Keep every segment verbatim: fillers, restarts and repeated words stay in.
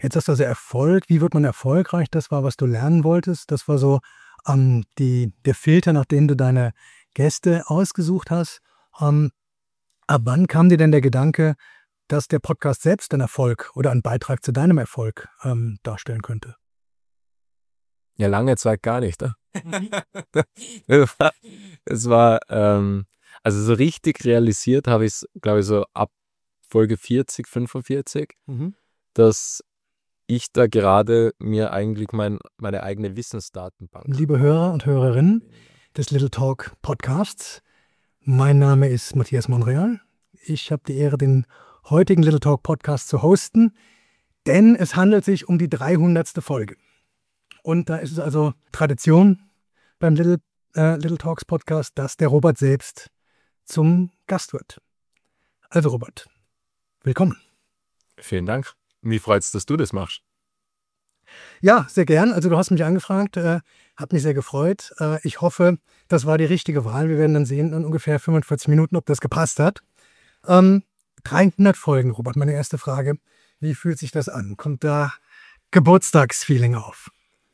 Jetzt hast du also Erfolg. Wie wird man erfolgreich? Das war, was du lernen wolltest. Das war so ähm, die, der Filter, nach dem du deine Gäste ausgesucht hast. Ähm, ab wann kam dir denn der Gedanke, dass der Podcast selbst einen Erfolg oder einen Beitrag zu deinem Erfolg ähm, darstellen könnte? Ja, lange Zeit gar nicht. Ne? Es war, es war ähm, also so richtig realisiert habe ich es, glaube ich, so ab Folge vierzig, fünfundvierzig, Mhm. dass ich da gerade mir eigentlich mein, meine eigene Wissensdatenbank. Liebe Hörer und Hörerinnen des Little Talk Podcasts, mein Name ist Matthias Monreal. Ich habe die Ehre, den heutigen Little Talk Podcast zu hosten, denn es handelt sich um die dreihundertste Folge. Und da ist es also Tradition beim Little, äh, Little Talks Podcast, dass der Robert selbst zum Gast wird. Also Robert, willkommen. Vielen Dank. Mir freut es, dass du das machst. Ja, sehr gern. Also du hast mich angefragt, äh, hat mich sehr gefreut. Äh, ich hoffe, das war die richtige Wahl. Wir werden dann sehen in ungefähr fünfundvierzig Minuten, ob das gepasst hat. Ähm, dreihundert Folgen, Robert, meine erste Frage. Wie fühlt sich das an? Kommt da Geburtstagsfeeling auf?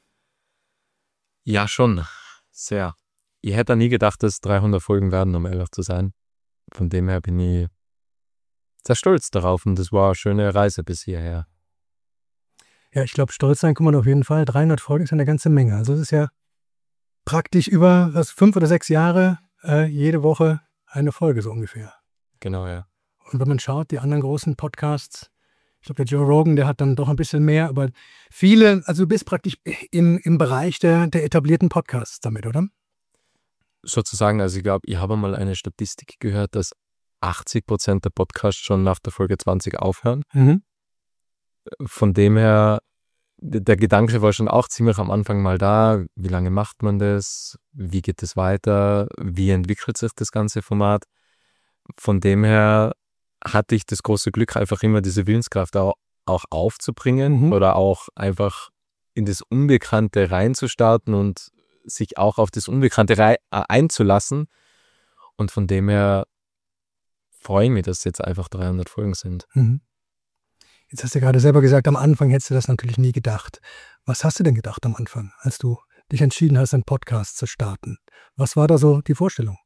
Ja, schon. Sehr. Ich hätte nie gedacht, dass es dreihundert Folgen werden, um ehrlich zu sein. Von dem her bin ich sehr stolz darauf und das war eine schöne Reise bis hierher. Ja, ich glaube, stolz sein kann man auf jeden Fall. dreihundert Folgen ist eine ganze Menge. Also es ist ja praktisch über was, fünf oder sechs Jahre äh, jede Woche eine Folge so ungefähr. Genau, ja. Und wenn man schaut, die anderen großen Podcasts, ich glaube, der Joe Rogan, der hat dann doch ein bisschen mehr, aber viele, also du bist praktisch im, im Bereich der, der etablierten Podcasts damit, oder? Sozusagen, also ich glaube, ich habe mal eine Statistik gehört, dass achtzig Prozent der Podcasts schon nach der Folge zwanzig aufhören. Mhm. Von dem her, der Gedanke war schon auch ziemlich am Anfang mal da, wie lange macht man das, wie geht es weiter, wie entwickelt sich das ganze Format. Von dem her hatte ich das große Glück, einfach immer diese Willenskraft auch, auch aufzubringen Mhm. oder auch einfach in das Unbekannte reinzustarten und sich auch auf das Unbekannte rei- äh, einzulassen. Und von dem her freue ich mich, dass es jetzt einfach dreihundert Folgen sind. Mhm. Jetzt hast du gerade selber gesagt, am Anfang hättest du das natürlich nie gedacht. Was hast du denn gedacht am Anfang, als du dich entschieden hast, einen Podcast zu starten? Was war da so die Vorstellung?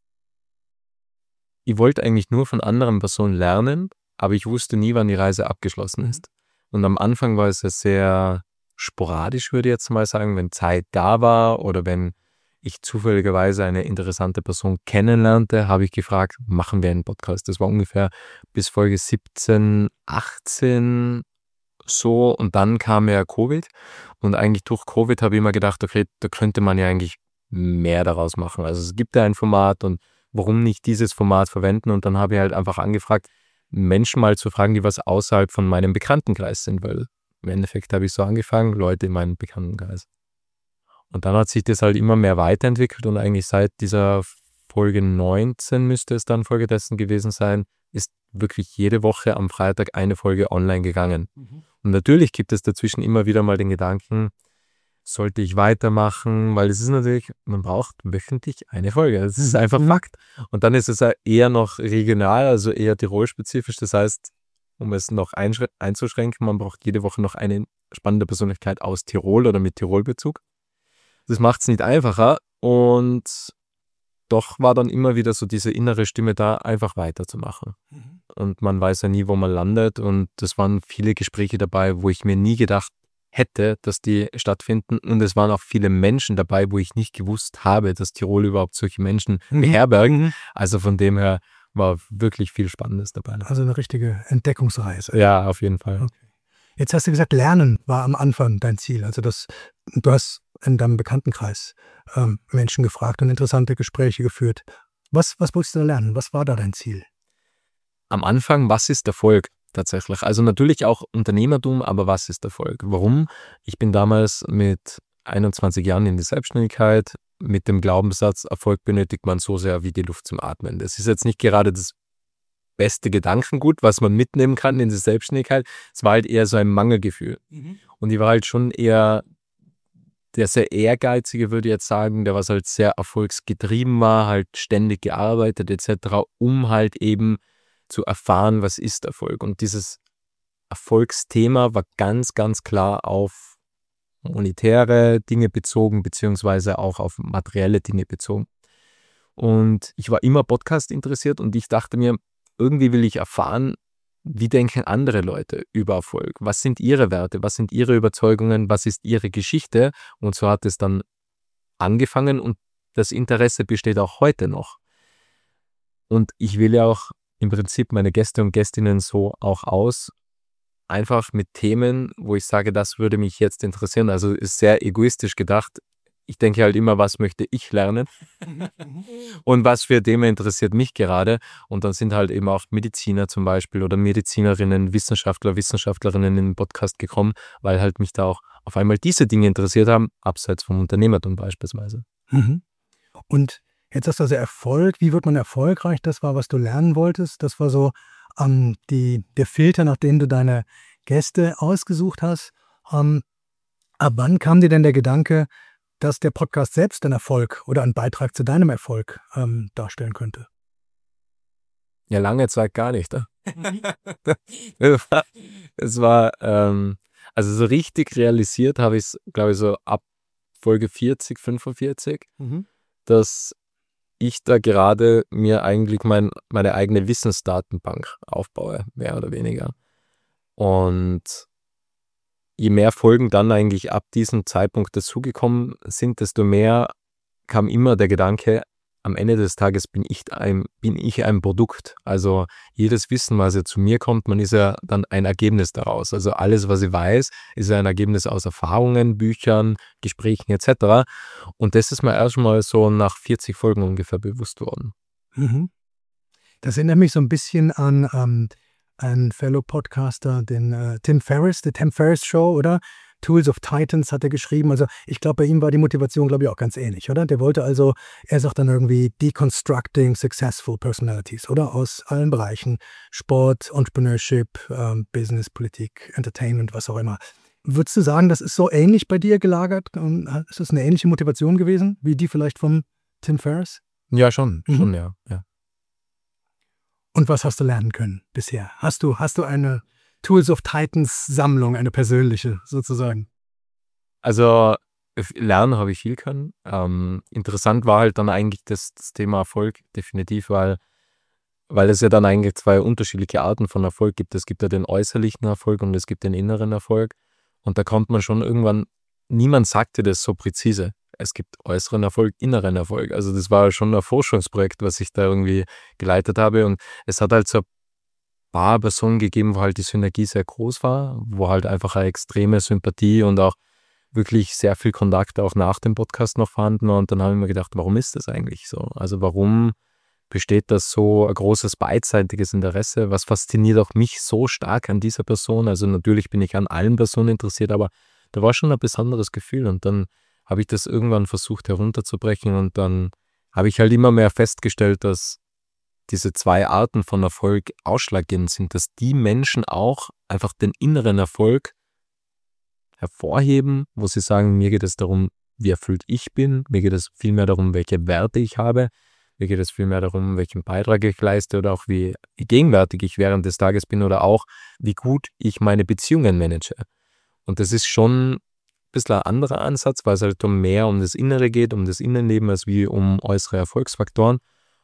Ich wollte eigentlich nur von anderen Personen lernen, aber ich wusste nie, wann die Reise abgeschlossen Mhm. ist. Und am Anfang war es ja sehr sporadisch, würde ich jetzt mal sagen, wenn Zeit da war oder wenn ich zufälligerweise eine interessante Person kennenlernte, habe ich gefragt, machen wir einen Podcast? Das war ungefähr bis Folge siebzehn, achtzehn so und dann kam ja Covid und eigentlich durch Covid habe ich immer gedacht, okay, da könnte man ja eigentlich mehr daraus machen. Also es gibt ja ein Format und warum nicht dieses Format verwenden? Und dann habe ich halt einfach angefragt, Menschen mal zu fragen, die was außerhalb von meinem Bekanntenkreis sind, weil im Endeffekt habe ich so angefangen, Leute in meinem Bekanntenkreis. Und dann hat sich das halt immer mehr weiterentwickelt und eigentlich seit dieser Folge neunzehn müsste es dann folgedessen gewesen sein, ist wirklich jede Woche am Freitag eine Folge online gegangen. Mhm. Und natürlich gibt es dazwischen immer wieder mal den Gedanken, sollte ich weitermachen, weil es ist natürlich, man braucht wöchentlich eine Folge. Das ist einfach Mhm. Fakt. Und dann ist es ja eher noch regional, also eher tirolspezifisch. Das heißt, um es noch einschrä- einzuschränken, man braucht jede Woche noch eine spannende Persönlichkeit aus Tirol oder mit Tirolbezug. Das macht es nicht einfacher und doch war dann immer wieder so diese innere Stimme da, einfach weiterzumachen. Mhm. Und man weiß ja nie, wo man landet und es waren viele Gespräche dabei, wo ich mir nie gedacht hätte, dass die stattfinden und es waren auch viele Menschen dabei, wo ich nicht gewusst habe, dass Tirol überhaupt solche Menschen Mhm. beherbergt. Mhm. Also von dem her war wirklich viel Spannendes dabei. Also eine richtige Entdeckungsreise. Ja, auf jeden Fall. Okay. Jetzt hast du gesagt, Lernen war am Anfang dein Ziel. Also das, du hast in deinem Bekanntenkreis ähm, Menschen gefragt und interessante Gespräche geführt. Was, was wolltest du da lernen? Was war da dein Ziel? Am Anfang, was ist Erfolg tatsächlich? Also natürlich auch Unternehmertum, aber was ist Erfolg? Warum? Ich bin damals mit einundzwanzig Jahren in die Selbstständigkeit mit dem Glaubenssatz, Erfolg benötigt man so sehr wie die Luft zum Atmen. Das ist jetzt nicht gerade das beste Gedankengut, was man mitnehmen kann in die Selbstständigkeit. Es war halt eher so ein Mangelgefühl. Mhm. Und ich war halt schon eher der sehr ehrgeizige, würde ich jetzt sagen, der was halt sehr erfolgsgetrieben war, halt ständig gearbeitet et cetera, um halt eben zu erfahren, was ist Erfolg. Und dieses Erfolgsthema war ganz, ganz klar auf monetäre Dinge bezogen, beziehungsweise auch auf materielle Dinge bezogen. Und ich war immer Podcast interessiert und ich dachte mir, irgendwie will ich erfahren, wie denken andere Leute über Erfolg? Was sind ihre Werte? Was sind ihre Überzeugungen? Was ist ihre Geschichte? Und so hat es dann angefangen und das Interesse besteht auch heute noch. Und ich wähle auch im Prinzip meine Gäste und Gästinnen so auch aus, einfach mit Themen, wo ich sage, das würde mich jetzt interessieren. Also ist sehr egoistisch gedacht. Ich denke halt immer, was möchte ich lernen und was für Themen interessiert mich gerade. Und dann sind halt eben auch Mediziner zum Beispiel oder Medizinerinnen, Wissenschaftler, Wissenschaftlerinnen in den Podcast gekommen, weil halt mich da auch auf einmal diese Dinge interessiert haben, abseits vom Unternehmertum beispielsweise. Mhm. Und jetzt hast du also Erfolg. Wie wird man erfolgreich? Das war, was du lernen wolltest. Das war so ähm, die, der Filter, nach dem du deine Gäste ausgesucht hast. Ähm, ab wann kam dir denn der Gedanke, dass der Podcast selbst einen Erfolg oder einen Beitrag zu deinem Erfolg ähm, darstellen könnte? Ja, lange Zeit gar nicht. Es war, ähm, also so richtig realisiert habe ich es, glaube ich, so ab Folge vierzig, fünfundvierzig, Mhm. dass ich da gerade mir eigentlich mein, meine eigene Wissensdatenbank aufbaue, mehr oder weniger. Und je mehr Folgen dann eigentlich ab diesem Zeitpunkt dazugekommen sind, desto mehr kam immer der Gedanke, am Ende des Tages bin ich ein, bin ich ein Produkt. Also jedes Wissen, was ja zu mir kommt, man ist ja dann ein Ergebnis daraus. Also alles, was ich weiß, ist ja ein Ergebnis aus Erfahrungen, Büchern, Gesprächen et cetera. Und das ist mir erstmal so nach vierzig Folgen ungefähr bewusst worden. Mhm. Das erinnert mich so ein bisschen an ähm, einen Fellow-Podcaster, den äh, Tim Ferriss, die Tim Ferriss Show, oder? Tools of Titans hat er geschrieben. Also ich glaube, bei ihm war die Motivation, glaube ich, auch ganz ähnlich, oder? Der wollte also, er sagt dann irgendwie Deconstructing Successful Personalities, oder? Aus allen Bereichen. Sport, Entrepreneurship, ähm, Business, Politik, Entertainment, was auch immer. Würdest du sagen, das ist so ähnlich bei dir gelagert? Ist das eine ähnliche Motivation gewesen, wie die vielleicht vom Tim Ferriss? Ja, schon, Mhm. schon, ja, ja. Und was hast du lernen können bisher? Hast du, hast du eine Tools of Titans Sammlung, eine persönliche sozusagen? Also lernen habe ich viel können. Ähm, interessant war halt dann eigentlich das, das Thema Erfolg definitiv, weil, weil es ja dann eigentlich zwei unterschiedliche Arten von Erfolg gibt. Es gibt ja den äußerlichen Erfolg und es gibt den inneren Erfolg. Und da kommt man schon irgendwann, niemand sagte das so präzise. Es gibt äußeren Erfolg, inneren Erfolg. Also das war schon ein Forschungsprojekt, was ich da irgendwie geleitet habe. Und es hat halt so ein paar Personen gegeben, wo halt die Synergie sehr groß war, wo halt einfach eine extreme Sympathie und auch wirklich sehr viel Kontakt auch nach dem Podcast noch vorhanden war. Und dann habe ich mir gedacht, warum ist das eigentlich so? Also warum besteht das so ein großes beidseitiges Interesse? Was fasziniert auch mich so stark an dieser Person? Also natürlich bin ich an allen Personen interessiert, aber da war schon ein besonderes Gefühl. Und dann habe ich das irgendwann versucht herunterzubrechen und dann habe ich halt immer mehr festgestellt, dass diese zwei Arten von Erfolg ausschlaggebend sind, dass die Menschen auch einfach den inneren Erfolg hervorheben, wo sie sagen, mir geht es darum, wie erfüllt ich bin, mir geht es vielmehr darum, welche Werte ich habe, mir geht es vielmehr darum, welchen Beitrag ich leiste oder auch wie gegenwärtig ich während des Tages bin oder auch, wie gut ich meine Beziehungen manage. Und das ist schon ein bisschen ein anderer Ansatz, weil es halt um mehr um das Innere geht, um das Innenleben, als wie um äußere Erfolgsfaktoren.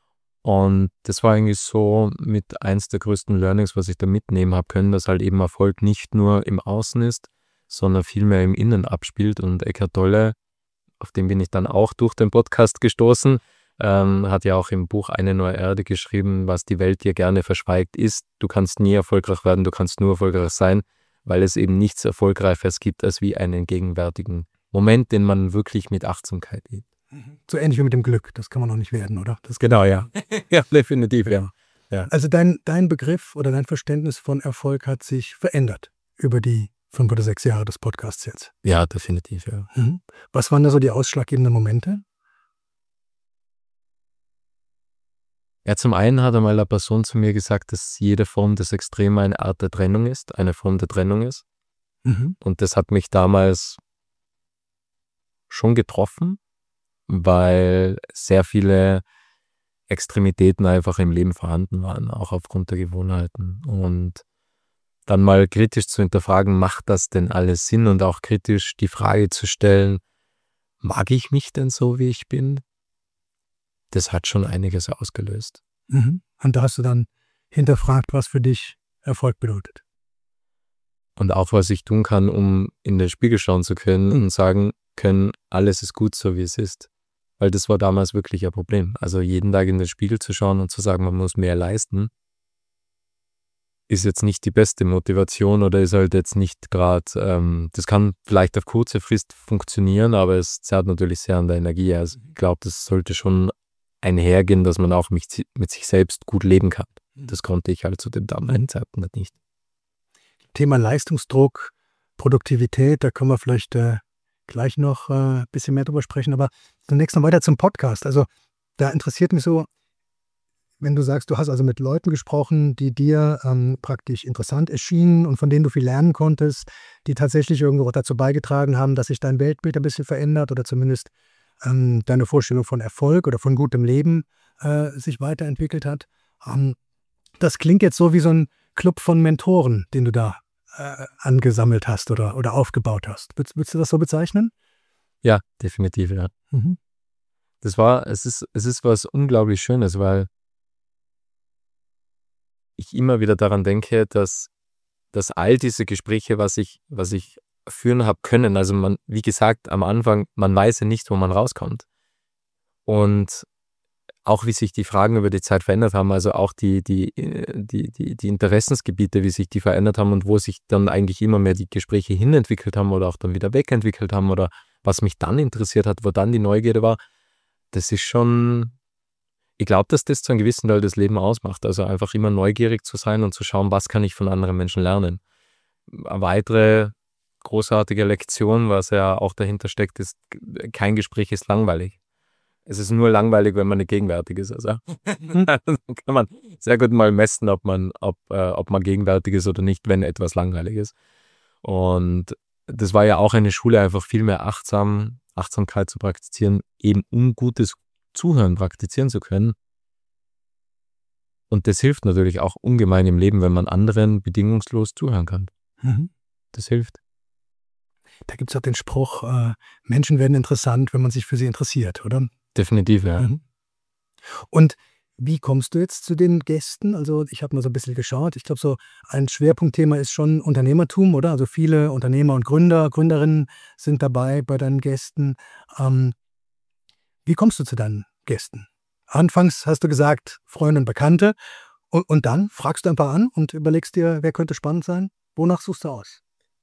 Und das war eigentlich so mit eins der größten Learnings, was ich da mitnehmen habe können, dass halt eben Erfolg nicht nur im Außen ist, sondern vielmehr im Innen abspielt. Und Eckhart Tolle, auf den bin ich dann auch durch den Podcast gestoßen, ähm, hat ja auch im Buch Eine neue Erde geschrieben, was die Welt dir gerne verschweigt ist, du kannst nie erfolgreich werden, du kannst nur erfolgreich sein, weil es eben nichts Erfolgreicheres gibt, als wie einen gegenwärtigen Moment, den man wirklich mit Achtsamkeit lebt. So ähnlich wie mit dem Glück, das kann man noch nicht werden, oder? Das Genau, ja. Ja, definitiv, ja. ja. Also dein, dein Begriff oder dein Verständnis von Erfolg hat sich verändert über die fünf oder sechs Jahre des Podcasts jetzt. Ja, definitiv, ja. Mhm. Was waren da so die ausschlaggebenden Momente? Ja, zum einen hat einmal eine Person zu mir gesagt, dass jede Form des Extremen eine Art der Trennung ist, eine Form der Trennung ist. Mhm. Und das hat mich damals schon getroffen, weil sehr viele Extremitäten einfach im Leben vorhanden waren, auch aufgrund der Gewohnheiten. Und dann mal kritisch zu hinterfragen, macht das denn alles Sinn und auch kritisch die Frage zu stellen, mag ich mich denn so, wie ich bin? Das hat schon einiges ausgelöst. Mhm. Und da hast du dann hinterfragt, was für dich Erfolg bedeutet. Und auch, was ich tun kann, um in den Spiegel schauen zu können und sagen können, alles ist gut so, wie es ist. Weil das war damals wirklich ein Problem. Also jeden Tag in den Spiegel zu schauen und zu sagen, man muss mehr leisten, ist jetzt nicht die beste Motivation oder ist halt jetzt nicht gerade, ähm, das kann vielleicht auf kurze Frist funktionieren, aber es zerrt natürlich sehr an der Energie. Also ich glaube, das sollte schon einhergehen, dass man auch mit, mit sich selbst gut leben kann. Das konnte ich halt zu dem damaligen Zeitpunkt nicht. Thema Leistungsdruck, Produktivität, da können wir vielleicht äh, gleich noch ein äh, bisschen mehr drüber sprechen, aber zunächst noch weiter zum Podcast. Also da interessiert mich so, wenn du sagst, du hast also mit Leuten gesprochen, die dir ähm, praktisch interessant erschienen und von denen du viel lernen konntest, die tatsächlich irgendwo dazu beigetragen haben, dass sich dein Weltbild ein bisschen verändert oder zumindest ähm, deine Vorstellung von Erfolg oder von gutem Leben äh, sich weiterentwickelt hat. Ähm, das klingt jetzt so wie so ein Club von Mentoren, den du da äh, angesammelt hast oder, oder aufgebaut hast. Würdest, würdest du das so bezeichnen? Ja, definitiv, ja. Mhm. Das war, es ist, es ist was unglaublich Schönes, weil ich immer wieder daran denke, dass, dass all diese Gespräche, was ich, was ich führen habe können, also man, wie gesagt, am Anfang, man weiß ja nicht, wo man rauskommt. Und auch wie sich die Fragen über die Zeit verändert haben, also auch die, die, die, die, die Interessensgebiete, wie sich die verändert haben und wo sich dann eigentlich immer mehr die Gespräche hinentwickelt haben oder auch dann wieder wegentwickelt haben oder was mich dann interessiert hat, wo dann die Neugierde war, das ist schon, ich glaube, dass das zu einem gewissen Teil das Leben ausmacht, also einfach immer neugierig zu sein und zu schauen, was kann ich von anderen Menschen lernen. Eine weitere großartige Lektion, was ja auch dahinter steckt, ist, kein Gespräch ist langweilig. Es ist nur langweilig, wenn man nicht gegenwärtig ist. Also dann kann man sehr gut mal messen, ob man, ob, äh, ob man gegenwärtig ist oder nicht, wenn etwas langweilig ist. Und das war ja auch eine Schule, einfach viel mehr achtsam, Achtsamkeit zu praktizieren, eben um gutes Zuhören praktizieren zu können. Und das hilft natürlich auch ungemein im Leben, wenn man anderen bedingungslos zuhören kann. Mhm. Das hilft. Da gibt es auch den Spruch, äh, Menschen werden interessant, wenn man sich für sie interessiert, oder? Definitiv, ja. Mhm. Und wie kommst du jetzt zu den Gästen? Also ich habe mal so ein bisschen geschaut. Ich glaube, so ein Schwerpunktthema ist schon Unternehmertum, oder? Also viele Unternehmer und Gründer, Gründerinnen sind dabei bei deinen Gästen. Ähm, wie kommst du zu deinen Gästen? Anfangs hast du gesagt, Freunde und Bekannte. Und, und dann fragst du ein paar an und überlegst dir, wer könnte spannend sein? Wonach suchst du aus?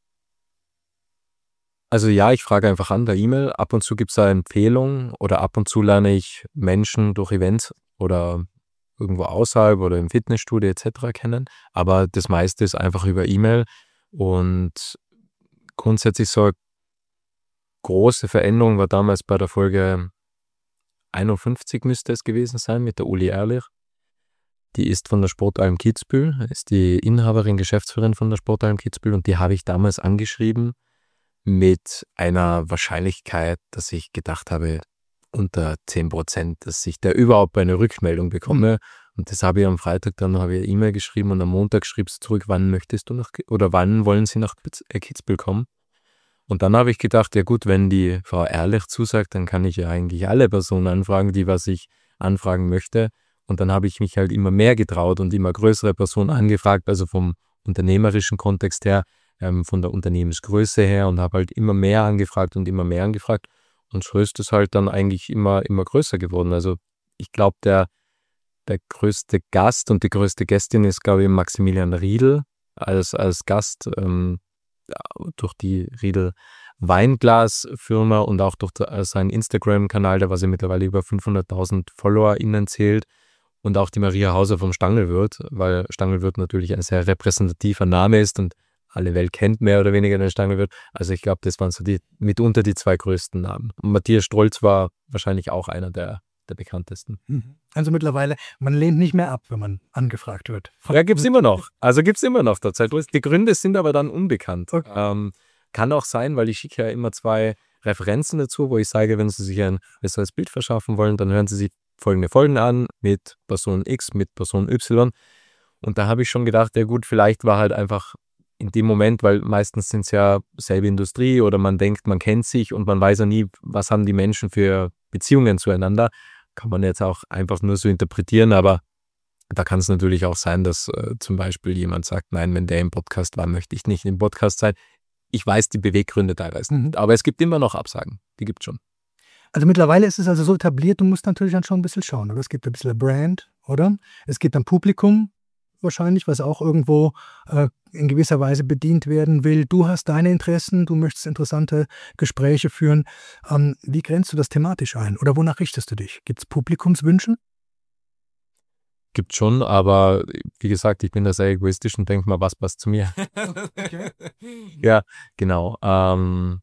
Also ja, ich frage einfach an der E-Mail. Ab und zu gibt es eine Empfehlung oder ab und zu lerne ich Menschen durch Events oder irgendwo außerhalb oder im Fitnessstudio et cetera kennen. Aber das meiste ist einfach über E-Mail und grundsätzlich so eine große Veränderung war damals bei der Folge einundfünfzig müsste es gewesen sein mit der Uli Ehrlich. Die ist von der Sportalm Kitzbühel, ist die Inhaberin, Geschäftsführerin von der Sportalm Kitzbühel und die habe ich damals angeschrieben mit einer Wahrscheinlichkeit, dass ich gedacht habe, unter zehn Prozent, dass ich da überhaupt eine Rückmeldung bekomme. Und das habe ich am Freitag, dann habe ich eine E-Mail geschrieben und am Montag schrieb sie zurück, wann möchtest du nach, oder wann wollen sie nach Kitzbühel kommen? Und dann habe ich gedacht, ja gut, wenn die Frau Ehrlich zusagt, dann kann ich ja eigentlich alle Personen anfragen, die was ich anfragen möchte. Und dann habe ich mich halt immer mehr getraut und immer größere Personen angefragt, also vom unternehmerischen Kontext her, ähm, von der Unternehmensgröße her und habe halt immer mehr angefragt und immer mehr angefragt. Und so ist es halt dann eigentlich immer, immer größer geworden. Also ich glaube, der, der größte Gast und die größte Gästin ist, glaube ich, Maximilian Riedl als, als Gast ähm, durch die Riedl Weinglas-Firma und auch durch seinen Instagram-Kanal, der was ja mittlerweile über fünfhunderttausend FollowerInnen zählt. Und auch die Maria Hauser vom Stangelwirt, weil Stangelwirt natürlich ein sehr repräsentativer Name ist und alle Welt kennt mehr oder weniger den Stangelwirt. Also ich glaube, das waren so die mitunter die zwei größten Namen. Und Matthias Strolz war wahrscheinlich auch einer der, der bekanntesten. Also mittlerweile, man lehnt nicht mehr ab, wenn man angefragt wird. Ja, gibt es immer noch. Also gibt es immer noch tatsächlich. Die Gründe sind aber dann unbekannt. Okay. Ähm, kann auch sein, weil ich schicke ja immer zwei Referenzen dazu, wo ich sage, wenn Sie sich ein besseres Bild verschaffen wollen, dann hören Sie sich folgende Folgen an mit Person X, mit Person Y. Und da habe ich schon gedacht, ja gut, vielleicht war halt einfach in dem Moment, weil meistens sind es ja selbe Industrie oder man denkt, man kennt sich und man weiß ja nie, was haben die Menschen für Beziehungen zueinander. Kann man jetzt auch einfach nur so interpretieren, aber da kann es natürlich auch sein, dass äh, zum Beispiel jemand sagt, nein, wenn der im Podcast war, möchte ich nicht im Podcast sein. Ich weiß die Beweggründe teilweise nicht, aber es gibt immer noch Absagen, die gibt es schon. Also mittlerweile ist es also so etabliert, du musst natürlich dann schon ein bisschen schauen, oder? Es gibt ein bisschen Brand, oder? Es gibt ein Publikum wahrscheinlich, was auch irgendwo äh, in gewisser Weise bedient werden will. Du hast deine Interessen, du möchtest interessante Gespräche führen. Ähm, wie grenzt du das thematisch ein? Oder wonach richtest du dich? Gibt es Publikumswünsche? Gibt schon, aber wie gesagt, ich bin da sehr egoistisch und denke mal, was passt zu mir. Okay. Ja, genau. Ähm,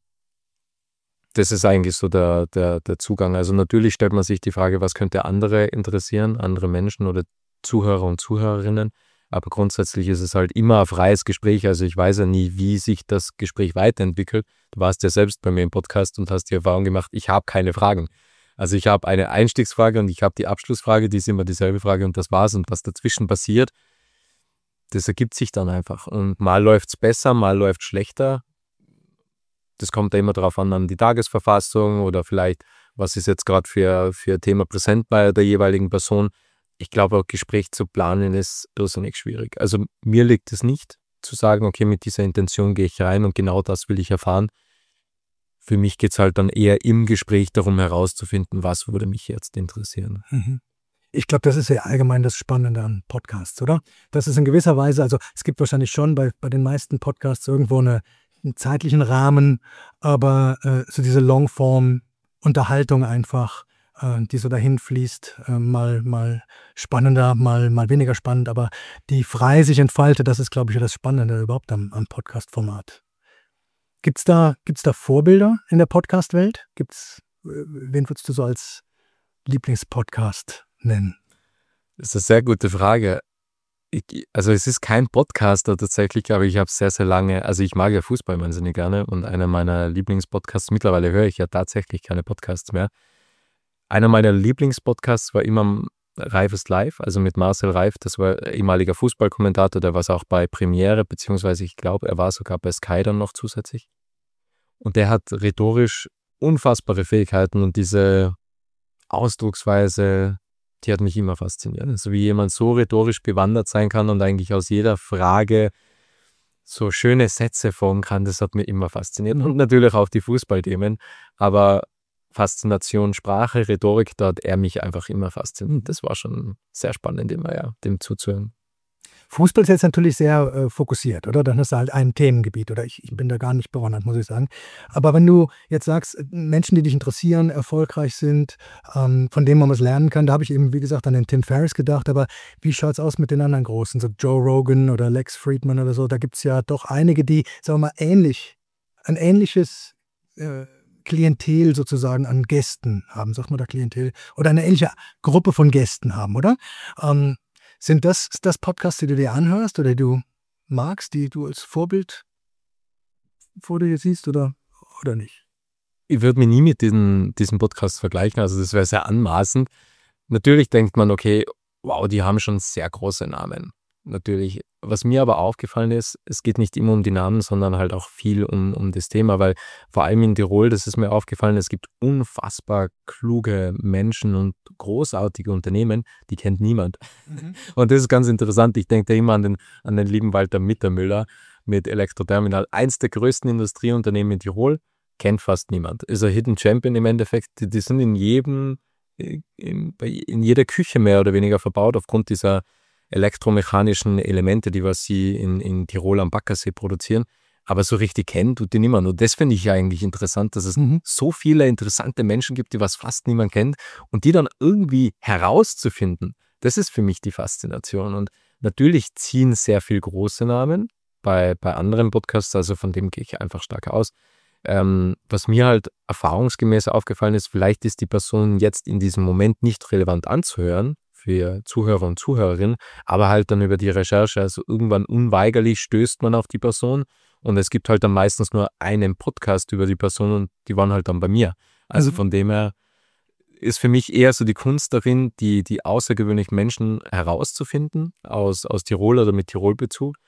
das ist eigentlich so der, der, der Zugang. Also natürlich stellt man sich die Frage, was könnte andere interessieren, andere Menschen oder Zuhörer und Zuhörerinnen. Aber grundsätzlich ist es halt immer ein freies Gespräch. Also ich weiß ja nie, wie sich das Gespräch weiterentwickelt. Du warst ja selbst bei mir im Podcast und hast die Erfahrung gemacht, ich habe keine Fragen. Also ich habe eine Einstiegsfrage und ich habe die Abschlussfrage, die ist immer dieselbe Frage und das war's. Und was dazwischen passiert, das ergibt sich dann einfach. Und mal läuft es besser, mal läuft es schlechter. Das kommt ja immer darauf an, an die Tagesverfassung oder vielleicht, was ist jetzt gerade für, für ein Thema präsent bei der jeweiligen Person. Ich glaube, auch Gespräch zu planen ist irrsinnig schwierig. Also mir liegt es nicht, zu sagen, okay, mit dieser Intention gehe ich rein und genau das will ich erfahren. Für mich geht es halt dann eher im Gespräch darum herauszufinden, was würde mich jetzt interessieren. Mhm. Ich glaube, das ist ja allgemein das Spannende an Podcasts, oder? Das ist in gewisser Weise, also es gibt wahrscheinlich schon bei, bei den meisten Podcasts irgendwo eine, einen zeitlichen Rahmen, aber äh, so diese Longform-Unterhaltung einfach, äh, die so dahin fließt, äh, mal, mal spannender, mal, mal weniger spannend, aber die frei sich entfaltet, das ist, glaube ich, das Spannende überhaupt am, am Podcast-Format. Gibt es da, gibt's da Vorbilder in der Podcast-Welt? Gibt's, äh, wen würdest du so als Lieblingspodcast nennen? Das ist eine sehr gute Frage. Ich, also es ist kein Podcaster tatsächlich, aber ich habe sehr, sehr lange, also ich mag ja Fußball wahnsinnig gerne und einer meiner Lieblingspodcasts, mittlerweile höre ich ja tatsächlich keine Podcasts mehr. Einer meiner Lieblingspodcasts war immer Reif ist live, also mit Marcel Reif, das war ehemaliger Fußballkommentator, der war auch bei Premiere, beziehungsweise ich glaube, er war sogar bei Sky dann noch zusätzlich. Und der hat rhetorisch unfassbare Fähigkeiten und diese Ausdrucksweise, die hat mich immer fasziniert. Also wie jemand so rhetorisch bewandert sein kann und eigentlich aus jeder Frage so schöne Sätze formen kann, das hat mich immer fasziniert. Und natürlich auch die Fußballthemen, aber Faszination, Sprache, Rhetorik, da hat er mich einfach immer fasziniert. Das war schon sehr spannend immer, ja, dem zuzuhören. Fußball ist jetzt natürlich sehr äh, fokussiert, oder? Dann hast du halt ein Themengebiet, oder ich, ich bin da gar nicht bewandert, muss ich sagen. Aber wenn du jetzt sagst, Menschen, die dich interessieren, erfolgreich sind, ähm, von denen man was lernen kann, da habe ich eben, wie gesagt, an den Tim Ferriss gedacht, aber wie schaut es aus mit den anderen Großen, so Joe Rogan oder Lex Fridman oder so, da gibt es ja doch einige, die, sagen wir mal, ähnlich, ein ähnliches äh, Klientel sozusagen an Gästen haben, sagt man da Klientel, oder eine ähnliche Gruppe von Gästen haben, oder? Ähm, Sind das, das Podcasts, die du dir anhörst oder die du magst, die du als Vorbild vor dir siehst oder, oder nicht? Ich würde mich nie mit diesen, diesem Podcast vergleichen, also das wäre sehr anmaßend. Natürlich denkt man, okay, wow, die haben schon sehr große Namen. Natürlich. Was mir aber aufgefallen ist, es geht nicht immer um die Namen, sondern halt auch viel um, um das Thema, weil vor allem in Tirol, das ist mir aufgefallen, es gibt unfassbar kluge Menschen und großartige Unternehmen, die kennt niemand. Mhm. Und das ist ganz interessant. Ich denke da immer an den, an den lieben Walter Mittermüller mit Elektroterminal. Eins der größten Industrieunternehmen in Tirol, kennt fast niemand. Ist ein Hidden Champion im Endeffekt. Die, die sind in jedem, in, in jeder Küche mehr oder weniger verbaut, aufgrund dieser elektromechanischen Elemente, die was sie in, in Tirol am Baggersee produzieren. Aber so richtig kennen tut die niemand. Und das finde ich ja eigentlich interessant, dass es mhm. so viele interessante Menschen gibt, die was fast niemand kennt und die dann irgendwie herauszufinden, das ist für mich die Faszination. Und natürlich ziehen sehr viel große Namen bei, bei anderen Podcasts, also von dem gehe ich einfach stark aus. Ähm, was mir halt erfahrungsgemäß aufgefallen ist, vielleicht ist die Person jetzt in diesem Moment nicht relevant anzuhören, für Zuhörer und Zuhörerinnen, aber halt dann über die Recherche, also irgendwann unweigerlich stößt man auf die Person und es gibt halt dann meistens nur einen Podcast über die Person und die waren halt dann bei mir. Also mhm. von dem her ist für mich eher so die Kunst darin, die, die außergewöhnlichen Menschen herauszufinden aus, aus Tirol oder mit Tirol-Bezug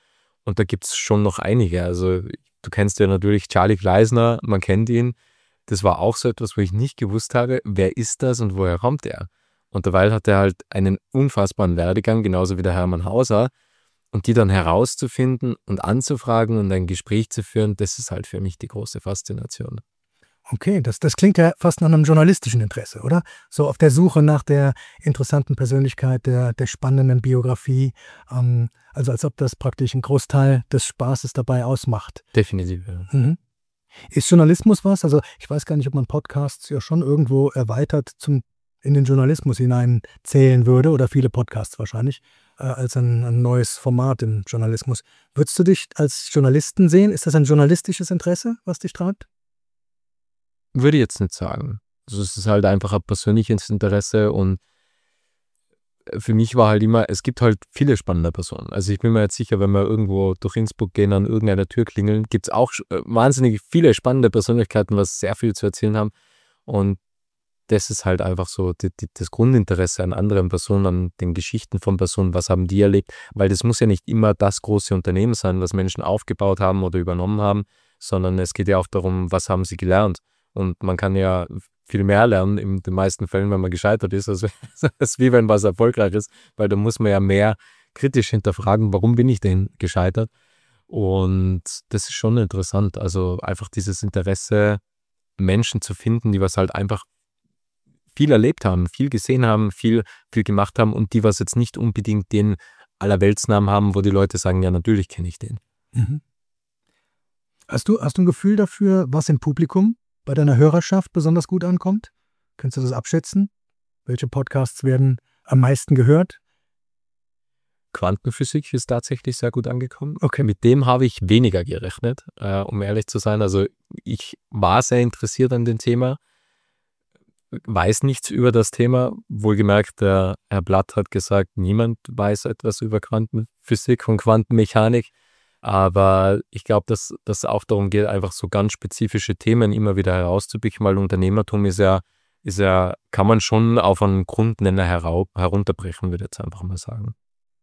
Und da gibt es schon noch einige. Also du kennst ja natürlich Charlie Gleisner, man kennt ihn. Das war auch so etwas, wo ich nicht gewusst habe, wer ist das und woher kommt er? Und derweil hat er halt einen unfassbaren Werdegang, genauso wie der Hermann Hauser. Und die dann herauszufinden und anzufragen und ein Gespräch zu führen, das ist halt für mich die große Faszination. Okay, das, das klingt ja fast nach einem journalistischen Interesse, oder? So auf der Suche nach der interessanten Persönlichkeit, der, der spannenden Biografie. Ähm, also als ob das praktisch einen Großteil des Spaßes dabei ausmacht. Definitiv, ja. Mhm. Ist Journalismus was? Also ich weiß gar nicht, ob man Podcasts ja schon irgendwo erweitert zum, in den Journalismus hinein zählen würde, oder viele Podcasts wahrscheinlich, äh, als ein, ein neues Format im Journalismus. Würdest du dich als Journalisten sehen? Ist das ein journalistisches Interesse, was dich treibt? Würde ich jetzt nicht sagen. Also es ist halt einfach ein persönliches Interesse und für mich war halt immer, es gibt halt viele spannende Personen. Also ich bin mir jetzt sicher, wenn wir irgendwo durch Innsbruck gehen, an irgendeiner Tür klingeln, gibt es auch wahnsinnig viele spannende Persönlichkeiten, was sehr viel zu erzählen haben. Und das ist halt einfach so die, die, das Grundinteresse an anderen Personen, an den Geschichten von Personen, was haben die erlebt. Weil das muss ja nicht immer das große Unternehmen sein, was Menschen aufgebaut haben oder übernommen haben, sondern es geht ja auch darum, was haben sie gelernt. Und man kann ja viel mehr lernen in den meisten Fällen, wenn man gescheitert ist, als, als wie wenn was erfolgreich ist, weil da muss man ja mehr kritisch hinterfragen, warum bin ich denn gescheitert? Und das ist schon interessant, also einfach dieses Interesse, Menschen zu finden, die was halt einfach viel erlebt haben, viel gesehen haben, viel, viel gemacht haben und die was jetzt nicht unbedingt den Allerweltsnamen haben, wo die Leute sagen, ja, natürlich kenne ich den. Mhm. Hast du, hast du ein Gefühl dafür, was im Publikum bei deiner Hörerschaft besonders gut ankommt? Könntest du das abschätzen? Welche Podcasts werden am meisten gehört? Quantenphysik ist tatsächlich sehr gut angekommen. Okay. Mit dem habe ich weniger gerechnet, äh, um ehrlich zu sein. Also ich war sehr interessiert an dem Thema, weiß nichts über das Thema. Wohlgemerkt, der Herr Blatt hat gesagt, niemand weiß etwas über Quantenphysik und Quantenmechanik. Aber ich glaube, dass es auch darum geht, einfach so ganz spezifische Themen immer wieder herauszupicken, weil Unternehmertum ist ja, ist ja, kann man schon auf einen Grundnenner herau, herunterbrechen, würde ich jetzt einfach mal sagen.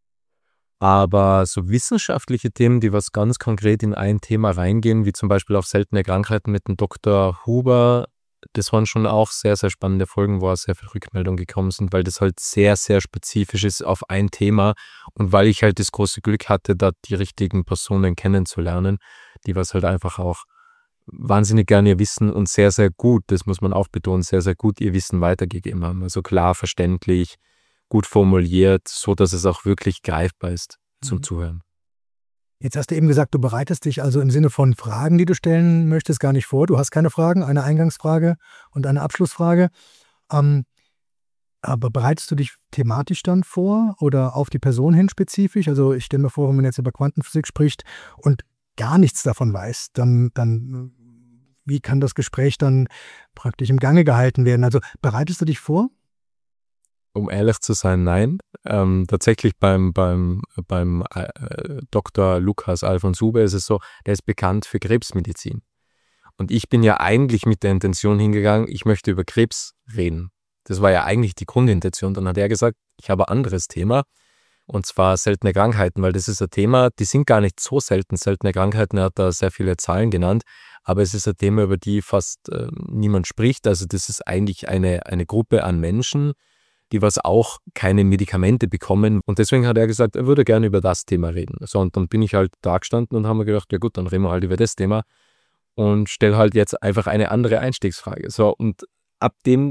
Aber so wissenschaftliche Themen, die was ganz konkret in ein Thema reingehen, wie zum Beispiel auf seltene Krankheiten mit dem Doktor Huber, das waren schon auch sehr, sehr spannende Folgen, wo auch sehr viele Rückmeldungen gekommen sind, weil das halt sehr, sehr spezifisch ist auf ein Thema und weil ich halt das große Glück hatte, da die richtigen Personen kennenzulernen, die was halt einfach auch wahnsinnig gerne ihr Wissen und sehr, sehr gut, das muss man auch betonen, sehr, sehr gut ihr Wissen weitergegeben haben. Also klar, verständlich, gut formuliert, so dass es auch wirklich greifbar ist zum Mhm. Zuhören. Jetzt hast du eben gesagt, du bereitest dich also im Sinne von Fragen, die du stellen möchtest, gar nicht vor. Du hast keine Fragen, eine Eingangsfrage und eine Abschlussfrage. Ähm, aber bereitest du dich thematisch dann vor oder auf die Person hin spezifisch? Also ich stelle mir vor, wenn man jetzt über Quantenphysik spricht und gar nichts davon weiß, dann, dann wie kann das Gespräch dann praktisch im Gange gehalten werden? Also bereitest du dich vor? Um ehrlich zu sein, nein. Ähm, tatsächlich beim, beim, beim äh, Doktor Lukas Alfons Huber ist es so, der ist bekannt für Krebsmedizin. Und ich bin ja eigentlich mit der Intention hingegangen, ich möchte über Krebs reden. Das war ja eigentlich die Grundintention. Dann hat er gesagt, ich habe ein anderes Thema, und zwar seltene Krankheiten, weil das ist ein Thema, die sind gar nicht so selten. Seltene Krankheiten, er hat da sehr viele Zahlen genannt, aber es ist ein Thema, über die fast äh, niemand spricht. Also das ist eigentlich eine, eine Gruppe an Menschen, die was auch keine Medikamente bekommen. Und deswegen hat er gesagt, er würde gerne über das Thema reden. So, und dann bin ich halt da gestanden und haben mir gedacht, ja gut, dann reden wir halt über das Thema und stelle halt jetzt einfach eine andere Einstiegsfrage. So, und ab dem,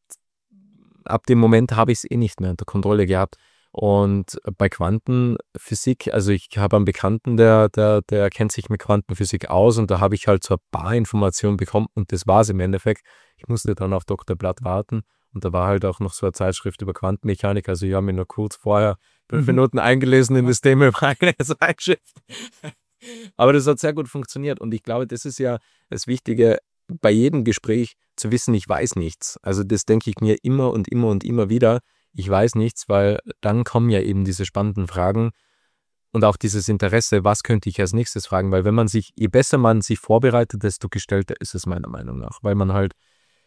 ab dem Moment habe ich es eh nicht mehr unter Kontrolle gehabt. Und bei Quantenphysik, also ich habe einen Bekannten, der, der, der kennt sich mit Quantenphysik aus und da habe ich halt so ein paar Informationen bekommen und das war es im Endeffekt. Ich musste dann auf Doktor Blatt warten. Und da war halt auch noch so eine Zeitschrift über Quantenmechanik. Also ich habe mich nur kurz vorher fünf mhm. Minuten eingelesen in das Thema über eine Zeitschrift. Aber das hat sehr gut funktioniert. Und ich glaube, das ist ja das Wichtige bei jedem Gespräch, zu wissen, ich weiß nichts. Also das denke ich mir immer und immer und immer wieder. Ich weiß nichts, weil dann kommen ja eben diese spannenden Fragen und auch dieses Interesse, was könnte ich als nächstes fragen? Weil wenn man sich, je besser man sich vorbereitet, desto gestellter ist es meiner Meinung nach. Weil man halt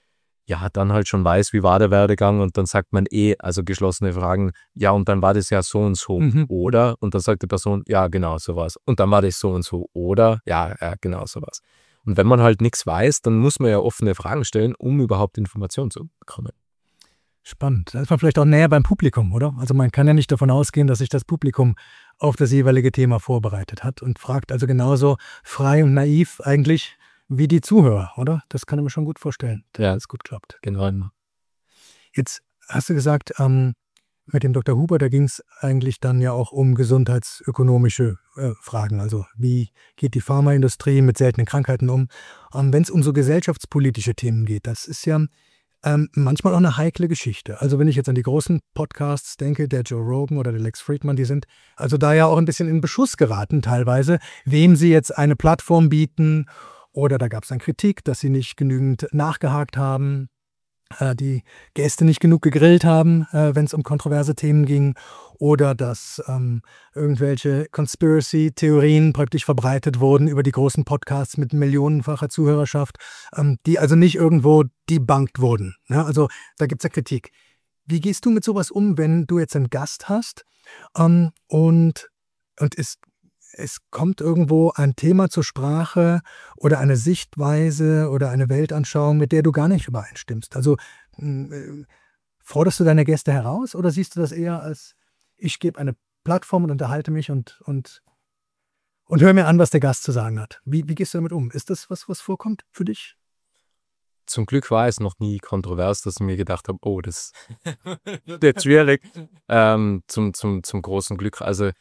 ja, dann halt schon weiß, wie war der Werdegang und dann sagt man eh, also geschlossene Fragen, ja, und dann war das ja so und so, Mhm. oder? Und dann sagt die Person, ja, genau, sowas. Und dann war das so und so, oder? Ja, ja, genau, sowas. Und wenn man halt nichts weiß, dann muss man ja offene Fragen stellen, um überhaupt Informationen zu bekommen. Spannend. Da ist man vielleicht auch näher beim Publikum, oder? Also man kann ja nicht davon ausgehen, dass sich das Publikum auf das jeweilige Thema vorbereitet hat und fragt also genauso frei und naiv eigentlich wie die Zuhörer, oder? Das kann ich mir schon gut vorstellen, dass Ja, das gut klappt. genau. Jetzt hast du gesagt, ähm, mit dem Doktor Huber, da ging es eigentlich dann ja auch um gesundheitsökonomische äh, Fragen. Also wie geht die Pharmaindustrie mit seltenen Krankheiten um? Ähm, Wenn es um so gesellschaftspolitische Themen geht, das ist ja ähm, manchmal auch eine heikle Geschichte. Also wenn ich jetzt an die großen Podcasts denke, der Joe Rogan oder der Lex Fridman, die sind also da ja auch ein bisschen in Beschuss geraten teilweise, wem sie jetzt eine Plattform bieten. Oder da gab es dann Kritik, dass sie nicht genügend nachgehakt haben, äh, die Gäste nicht genug gegrillt haben, äh, wenn es um kontroverse Themen ging. Oder dass ähm, irgendwelche Conspiracy-Theorien praktisch verbreitet wurden über die großen Podcasts mit millionenfacher Zuhörerschaft, ähm, die also nicht irgendwo debunked wurden. Ja, also da gibt es ja Kritik. Wie gehst du mit sowas um, wenn du jetzt einen Gast hast ähm, und, und es es kommt irgendwo ein Thema zur Sprache oder eine Sichtweise oder eine Weltanschauung, mit der du gar nicht übereinstimmst? Also äh, forderst du deine Gäste heraus oder siehst du das eher als, ich gebe eine Plattform und unterhalte mich und, und, und höre mir an, was der Gast zu sagen hat? Wie, wie gehst du damit um? Ist das was, was vorkommt für dich? Zum Glück war es noch nie kontrovers, dass ich mir gedacht habe, oh, das wird jetzt schwierig. Ähm, zum, zum, zum großen Glück. Also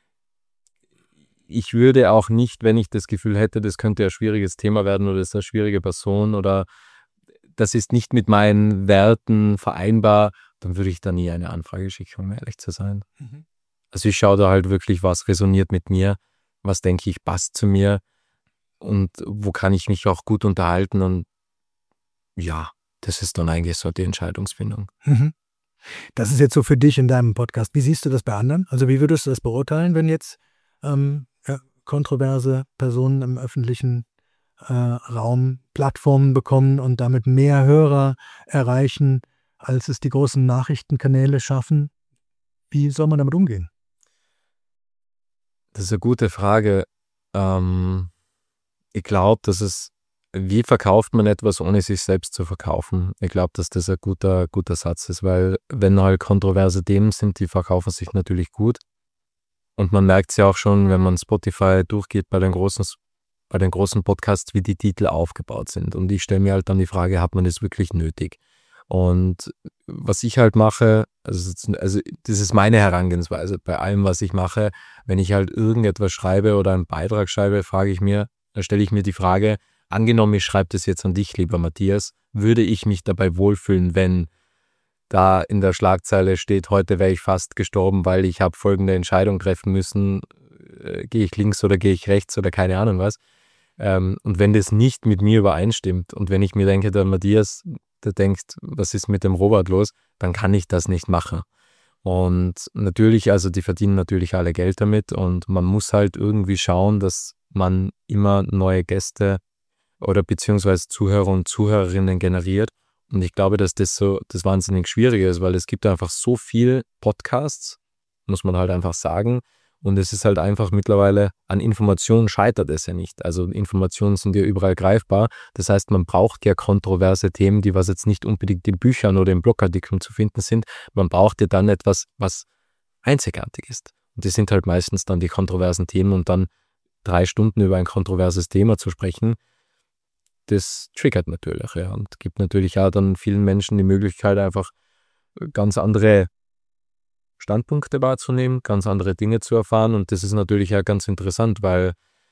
ich würde auch nicht, wenn ich das Gefühl hätte, das könnte ein schwieriges Thema werden oder das ist eine schwierige Person oder das ist nicht mit meinen Werten vereinbar, dann würde ich da nie eine Anfrage schicken, um ehrlich zu sein. Mhm. Also ich schaue da halt wirklich, was resoniert mit mir, was denke ich passt zu mir und wo kann ich mich auch gut unterhalten und ja, das ist dann eigentlich so die Entscheidungsfindung. Mhm. Das ist jetzt so für dich in deinem Podcast. Wie siehst du das bei anderen? Also wie würdest du das beurteilen, wenn jetzt ähm, ja, kontroverse Personen im öffentlichen äh, Raum Plattformen bekommen und damit mehr Hörer erreichen, als es die großen Nachrichtenkanäle schaffen? Wie soll man damit umgehen? Das ist eine gute Frage. Ähm, ich glaube, dass es, wie verkauft man etwas, ohne sich selbst zu verkaufen? Ich glaube, dass das ein guter, guter Satz ist, weil wenn halt kontroverse Themen sind, die verkaufen sich natürlich gut. Und man merkt es ja auch schon, wenn man Spotify durchgeht bei den großen, bei den großen Podcasts, wie die Titel aufgebaut sind. Und ich stelle mir halt dann die Frage, hat man das wirklich nötig? Und was ich halt mache, also, also das ist meine Herangehensweise bei allem, was ich mache. Wenn ich halt irgendetwas schreibe oder einen Beitrag schreibe, frage ich mir, da stelle ich mir die Frage, angenommen, ich schreibe das jetzt an dich, lieber Matthias, würde ich mich dabei wohlfühlen, wenn da in der Schlagzeile steht, heute wäre ich fast gestorben, weil ich habe folgende Entscheidung treffen müssen, äh, gehe ich links oder gehe ich rechts oder keine Ahnung was. Ähm, und wenn das nicht mit mir übereinstimmt und wenn ich mir denke, der Matthias, der denkt, was ist mit dem Robert los, dann kann ich das nicht machen. Und natürlich, also die verdienen natürlich alle Geld damit und man muss halt irgendwie schauen, dass man immer neue Gäste oder beziehungsweise Zuhörer und Zuhörerinnen generiert. Und ich glaube, dass das so das wahnsinnig Schwierige ist, weil es gibt einfach so viel Podcasts, muss man halt einfach sagen. Und es ist halt einfach mittlerweile, an Informationen scheitert es ja nicht. Also Informationen sind ja überall greifbar. Das heißt, man braucht ja kontroverse Themen, die was jetzt nicht unbedingt in Büchern oder in Blogartikeln zu finden sind. Man braucht ja dann etwas, was einzigartig ist. Und das sind halt meistens dann die kontroversen Themen und dann drei Stunden über ein kontroverses Thema zu sprechen, das triggert natürlich, ja, und gibt natürlich auch dann vielen Menschen die Möglichkeit, einfach ganz andere Standpunkte wahrzunehmen, ganz andere Dinge zu erfahren und das ist natürlich auch ganz interessant, weil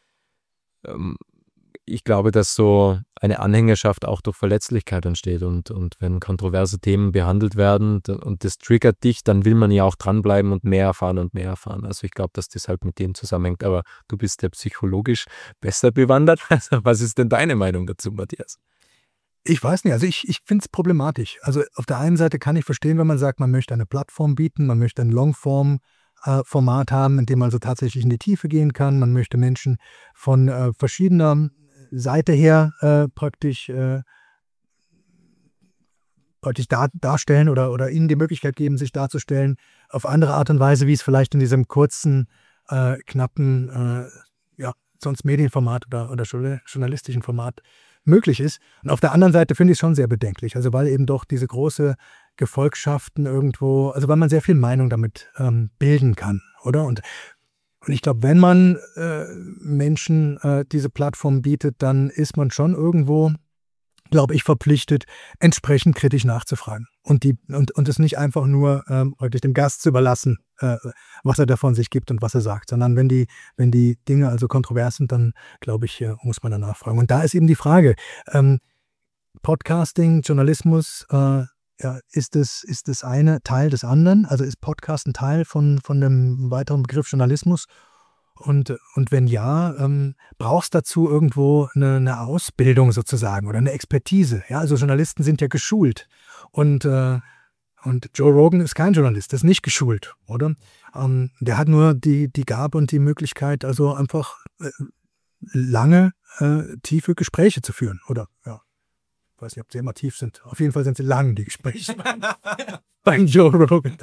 ähm, ich glaube, dass so eine Anhängerschaft auch durch Verletzlichkeit entsteht und, und wenn kontroverse Themen behandelt werden und das triggert dich, dann will man ja auch dranbleiben und mehr erfahren und mehr erfahren. Also ich glaube, dass das halt mit dem zusammenhängt, aber du bist ja psychologisch besser bewandert. Also was ist denn deine Meinung dazu, Matthias? Ich weiß nicht, also ich, ich finde es problematisch. Also auf der einen Seite kann ich verstehen, wenn man sagt, man möchte eine Plattform bieten, man möchte ein Longform-Format äh, haben, in dem man so tatsächlich in die Tiefe gehen kann. Man möchte Menschen von äh, verschiedener Seite her äh, praktisch äh, praktisch dar, darstellen oder, oder ihnen die Möglichkeit geben, sich darzustellen, auf andere Art und Weise, wie es vielleicht in diesem kurzen, äh, knappen, äh, ja, sonst Medienformat oder, oder journalistischen Format möglich ist. Und auf der anderen Seite finde ich es schon sehr bedenklich, also weil eben doch diese große Gefolgschaften irgendwo, also weil man sehr viel Meinung damit ähm, bilden kann, oder? Und, und ich glaube, wenn man äh, Menschen äh, diese Plattform bietet, dann ist man schon irgendwo, glaube ich, verpflichtet, entsprechend kritisch nachzufragen und, die, und, und es nicht einfach nur ähm, praktisch dem Gast zu überlassen, äh, was er davon sich gibt und was er sagt, sondern wenn die, wenn die Dinge also kontrovers sind, dann glaube ich, äh, muss man danach fragen. Und da ist eben die Frage, ähm, Podcasting, Journalismus, äh, ja, ist es ist das eine Teil des anderen? Also ist Podcast ein Teil von, von dem weiteren Begriff Journalismus? Und, und wenn ja, ähm, brauchst dazu irgendwo eine, eine Ausbildung sozusagen oder eine Expertise. Ja, also Journalisten sind ja geschult. Und, äh, und Joe Rogan ist kein Journalist, ist nicht geschult, oder? Ähm, der hat nur die, die Gabe und die Möglichkeit, also einfach äh, lange, äh, tiefe Gespräche zu führen, oder? Ja. Ich weiß nicht, ob sie immer tief sind. Auf jeden Fall sind sie lang, die Gespräche beim Joe Rogan.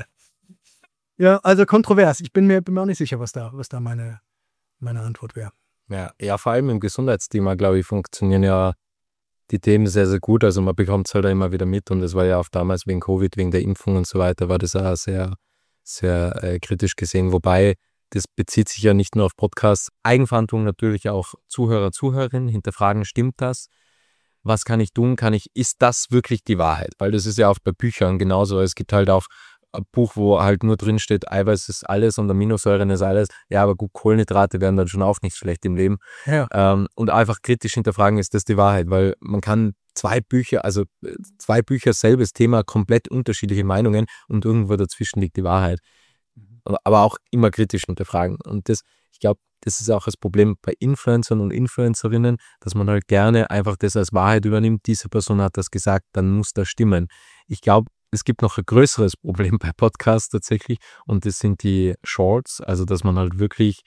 Ja, also kontrovers. Ich bin mir, bin mir auch nicht sicher, was da, was da meine, meine Antwort wäre. Ja, ja, vor allem im Gesundheitsthema, glaube ich, funktionieren ja die Themen sehr, sehr gut. Also man bekommt es halt immer wieder mit und das war ja auch damals wegen Covid, wegen der Impfung und so weiter, war das auch sehr, sehr äh, kritisch gesehen. Wobei, das bezieht sich ja nicht nur auf Podcasts. Eigenverantwortung natürlich auch Zuhörer, Zuhörerinnen, hinterfragen, stimmt das? Was kann ich tun? Kann ich, ist das wirklich die Wahrheit? Weil das ist ja auch bei Büchern genauso. Es gibt halt auch ein Buch, wo halt nur drin steht, Eiweiß ist alles und Aminosäuren ist alles. Ja, aber gut, Kohlenhydrate werden dann schon auch nicht schlecht im Leben. Ja. Ähm, und einfach kritisch hinterfragen, ist das die Wahrheit? Weil man kann zwei Bücher, also zwei Bücher, selbes Thema, komplett unterschiedliche Meinungen und irgendwo dazwischen liegt die Wahrheit. Aber auch immer kritisch hinterfragen. Und das, ich glaube, das ist auch das Problem bei Influencern und Influencerinnen, dass man halt gerne einfach das als Wahrheit übernimmt. Diese Person hat das gesagt, dann muss das stimmen. Ich glaube, es gibt noch ein größeres Problem bei Podcasts tatsächlich und das sind die Shorts, also dass man halt wirklich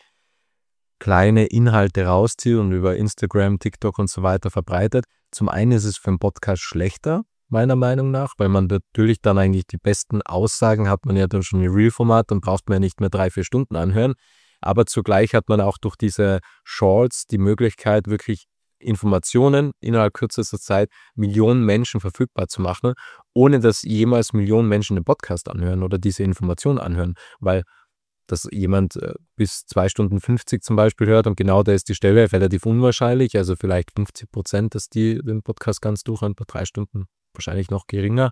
kleine Inhalte rauszieht und über Instagram, TikTok und so weiter verbreitet. Zum einen ist es für einen Podcast schlechter, meiner Meinung nach, weil man natürlich dann eigentlich die besten Aussagen hat man ja dann schon im Real-Format, dann braucht man ja nicht mehr drei, vier Stunden anhören. Aber zugleich hat man auch durch diese Shorts die Möglichkeit, wirklich Informationen innerhalb kürzester Zeit Millionen Menschen verfügbar zu machen, ohne dass jemals Millionen Menschen den Podcast anhören oder diese Informationen anhören. Weil dass jemand äh, bis zwei Stunden fünfzig zum Beispiel hört und genau da ist die Stelle relativ unwahrscheinlich, also vielleicht fünfzig Prozent, dass die den Podcast ganz durchhören, bei drei Stunden wahrscheinlich noch geringer.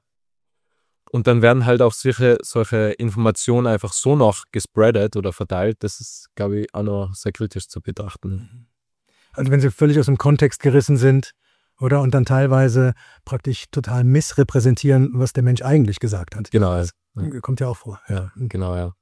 Und dann werden halt auch solche, solche Informationen einfach so noch gespreadet oder verteilt. Das ist, glaube ich, auch noch sehr kritisch zu betrachten. Also wenn sie völlig aus dem Kontext gerissen sind, oder? Und dann teilweise praktisch total missrepräsentieren, was der Mensch eigentlich gesagt hat. Genau, ja. Das kommt ja auch vor. Ja, genau, ja.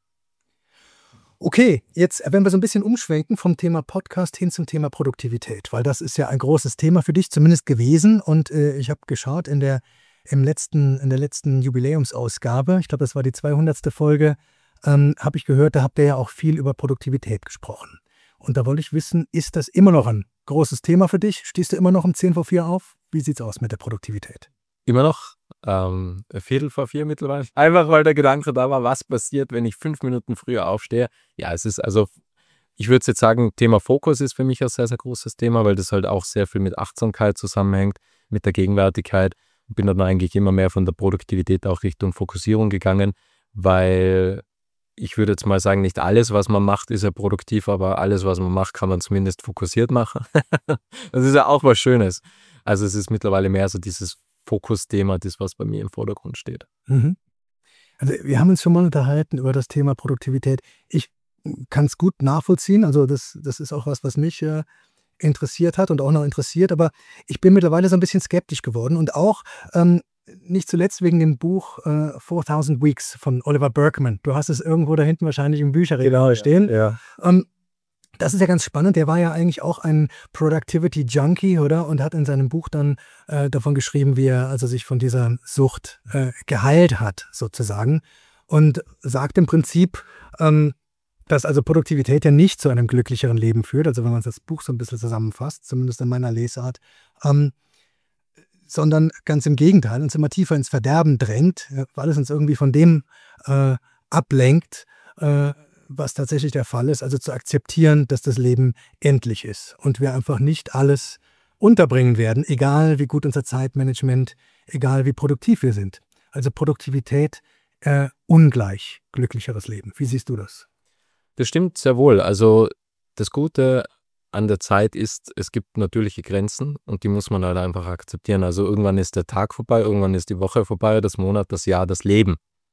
Okay, jetzt, wenn wir so ein bisschen umschwenken vom Thema Podcast hin zum Thema Produktivität, weil das ist ja ein großes Thema für dich zumindest gewesen. Und äh, ich habe geschaut in der Im letzten, in der letzten Jubiläumsausgabe, ich glaube, das war die zweihundertste Folge, ähm, habe ich gehört, da habt ihr ja auch viel über Produktivität gesprochen. Und da wollte ich wissen, ist das immer noch ein großes Thema für dich? Stehst du immer noch um zehn vor vier auf? Wie sieht es aus mit der Produktivität? Immer noch ähm, Viertel vor vier mittlerweile. Einfach weil der Gedanke da war, was passiert, wenn ich fünf Minuten früher aufstehe. Ja, es ist also, ich würde jetzt sagen, Thema Fokus ist für mich ein sehr, sehr großes Thema, weil das halt auch sehr viel mit Achtsamkeit zusammenhängt, mit der Gegenwärtigkeit. Bin dann eigentlich immer mehr von der Produktivität auch Richtung Fokussierung gegangen, weil ich würde jetzt mal sagen, nicht alles, was man macht, ist ja produktiv, aber alles, was man macht, kann man zumindest fokussiert machen. Das ist ja auch was Schönes. Also es ist mittlerweile mehr so dieses Fokusthema, das, was bei mir im Vordergrund steht. Mhm. Also wir haben uns schon mal unterhalten über das Thema Produktivität. Ich kann es gut nachvollziehen, also das, das ist auch was, was mich äh, interessiert hat und auch noch interessiert, aber ich bin mittlerweile so ein bisschen skeptisch geworden und auch ähm, nicht zuletzt wegen dem Buch äh, fourtausend Weeks von Oliver Burkeman. Du hast es irgendwo da hinten wahrscheinlich im Bücherregal Genau, stehen. Ja. Ähm, das ist ja ganz spannend. Der war ja eigentlich auch ein Productivity Junkie, oder? Und hat in seinem Buch dann äh, davon geschrieben, wie er also sich von dieser Sucht äh, geheilt hat, sozusagen. Und sagt im Prinzip, ähm, dass also Produktivität ja nicht zu einem glücklicheren Leben führt, also wenn man das Buch so ein bisschen zusammenfasst, zumindest in meiner Lesart, ähm, sondern ganz im Gegenteil, uns immer tiefer ins Verderben drängt, weil es uns irgendwie von dem äh, ablenkt, äh, was tatsächlich der Fall ist. Also zu akzeptieren, dass das Leben endlich ist und wir einfach nicht alles unterbringen werden, egal wie gut unser Zeitmanagement, egal wie produktiv wir sind. Also Produktivität, äh, ungleich glücklicheres Leben. Wie siehst du das? Das stimmt sehr wohl. Also das Gute an der Zeit ist, es gibt natürliche Grenzen und die muss man halt einfach akzeptieren. Also irgendwann ist der Tag vorbei, irgendwann ist die Woche vorbei, das Monat, das Jahr, das Leben.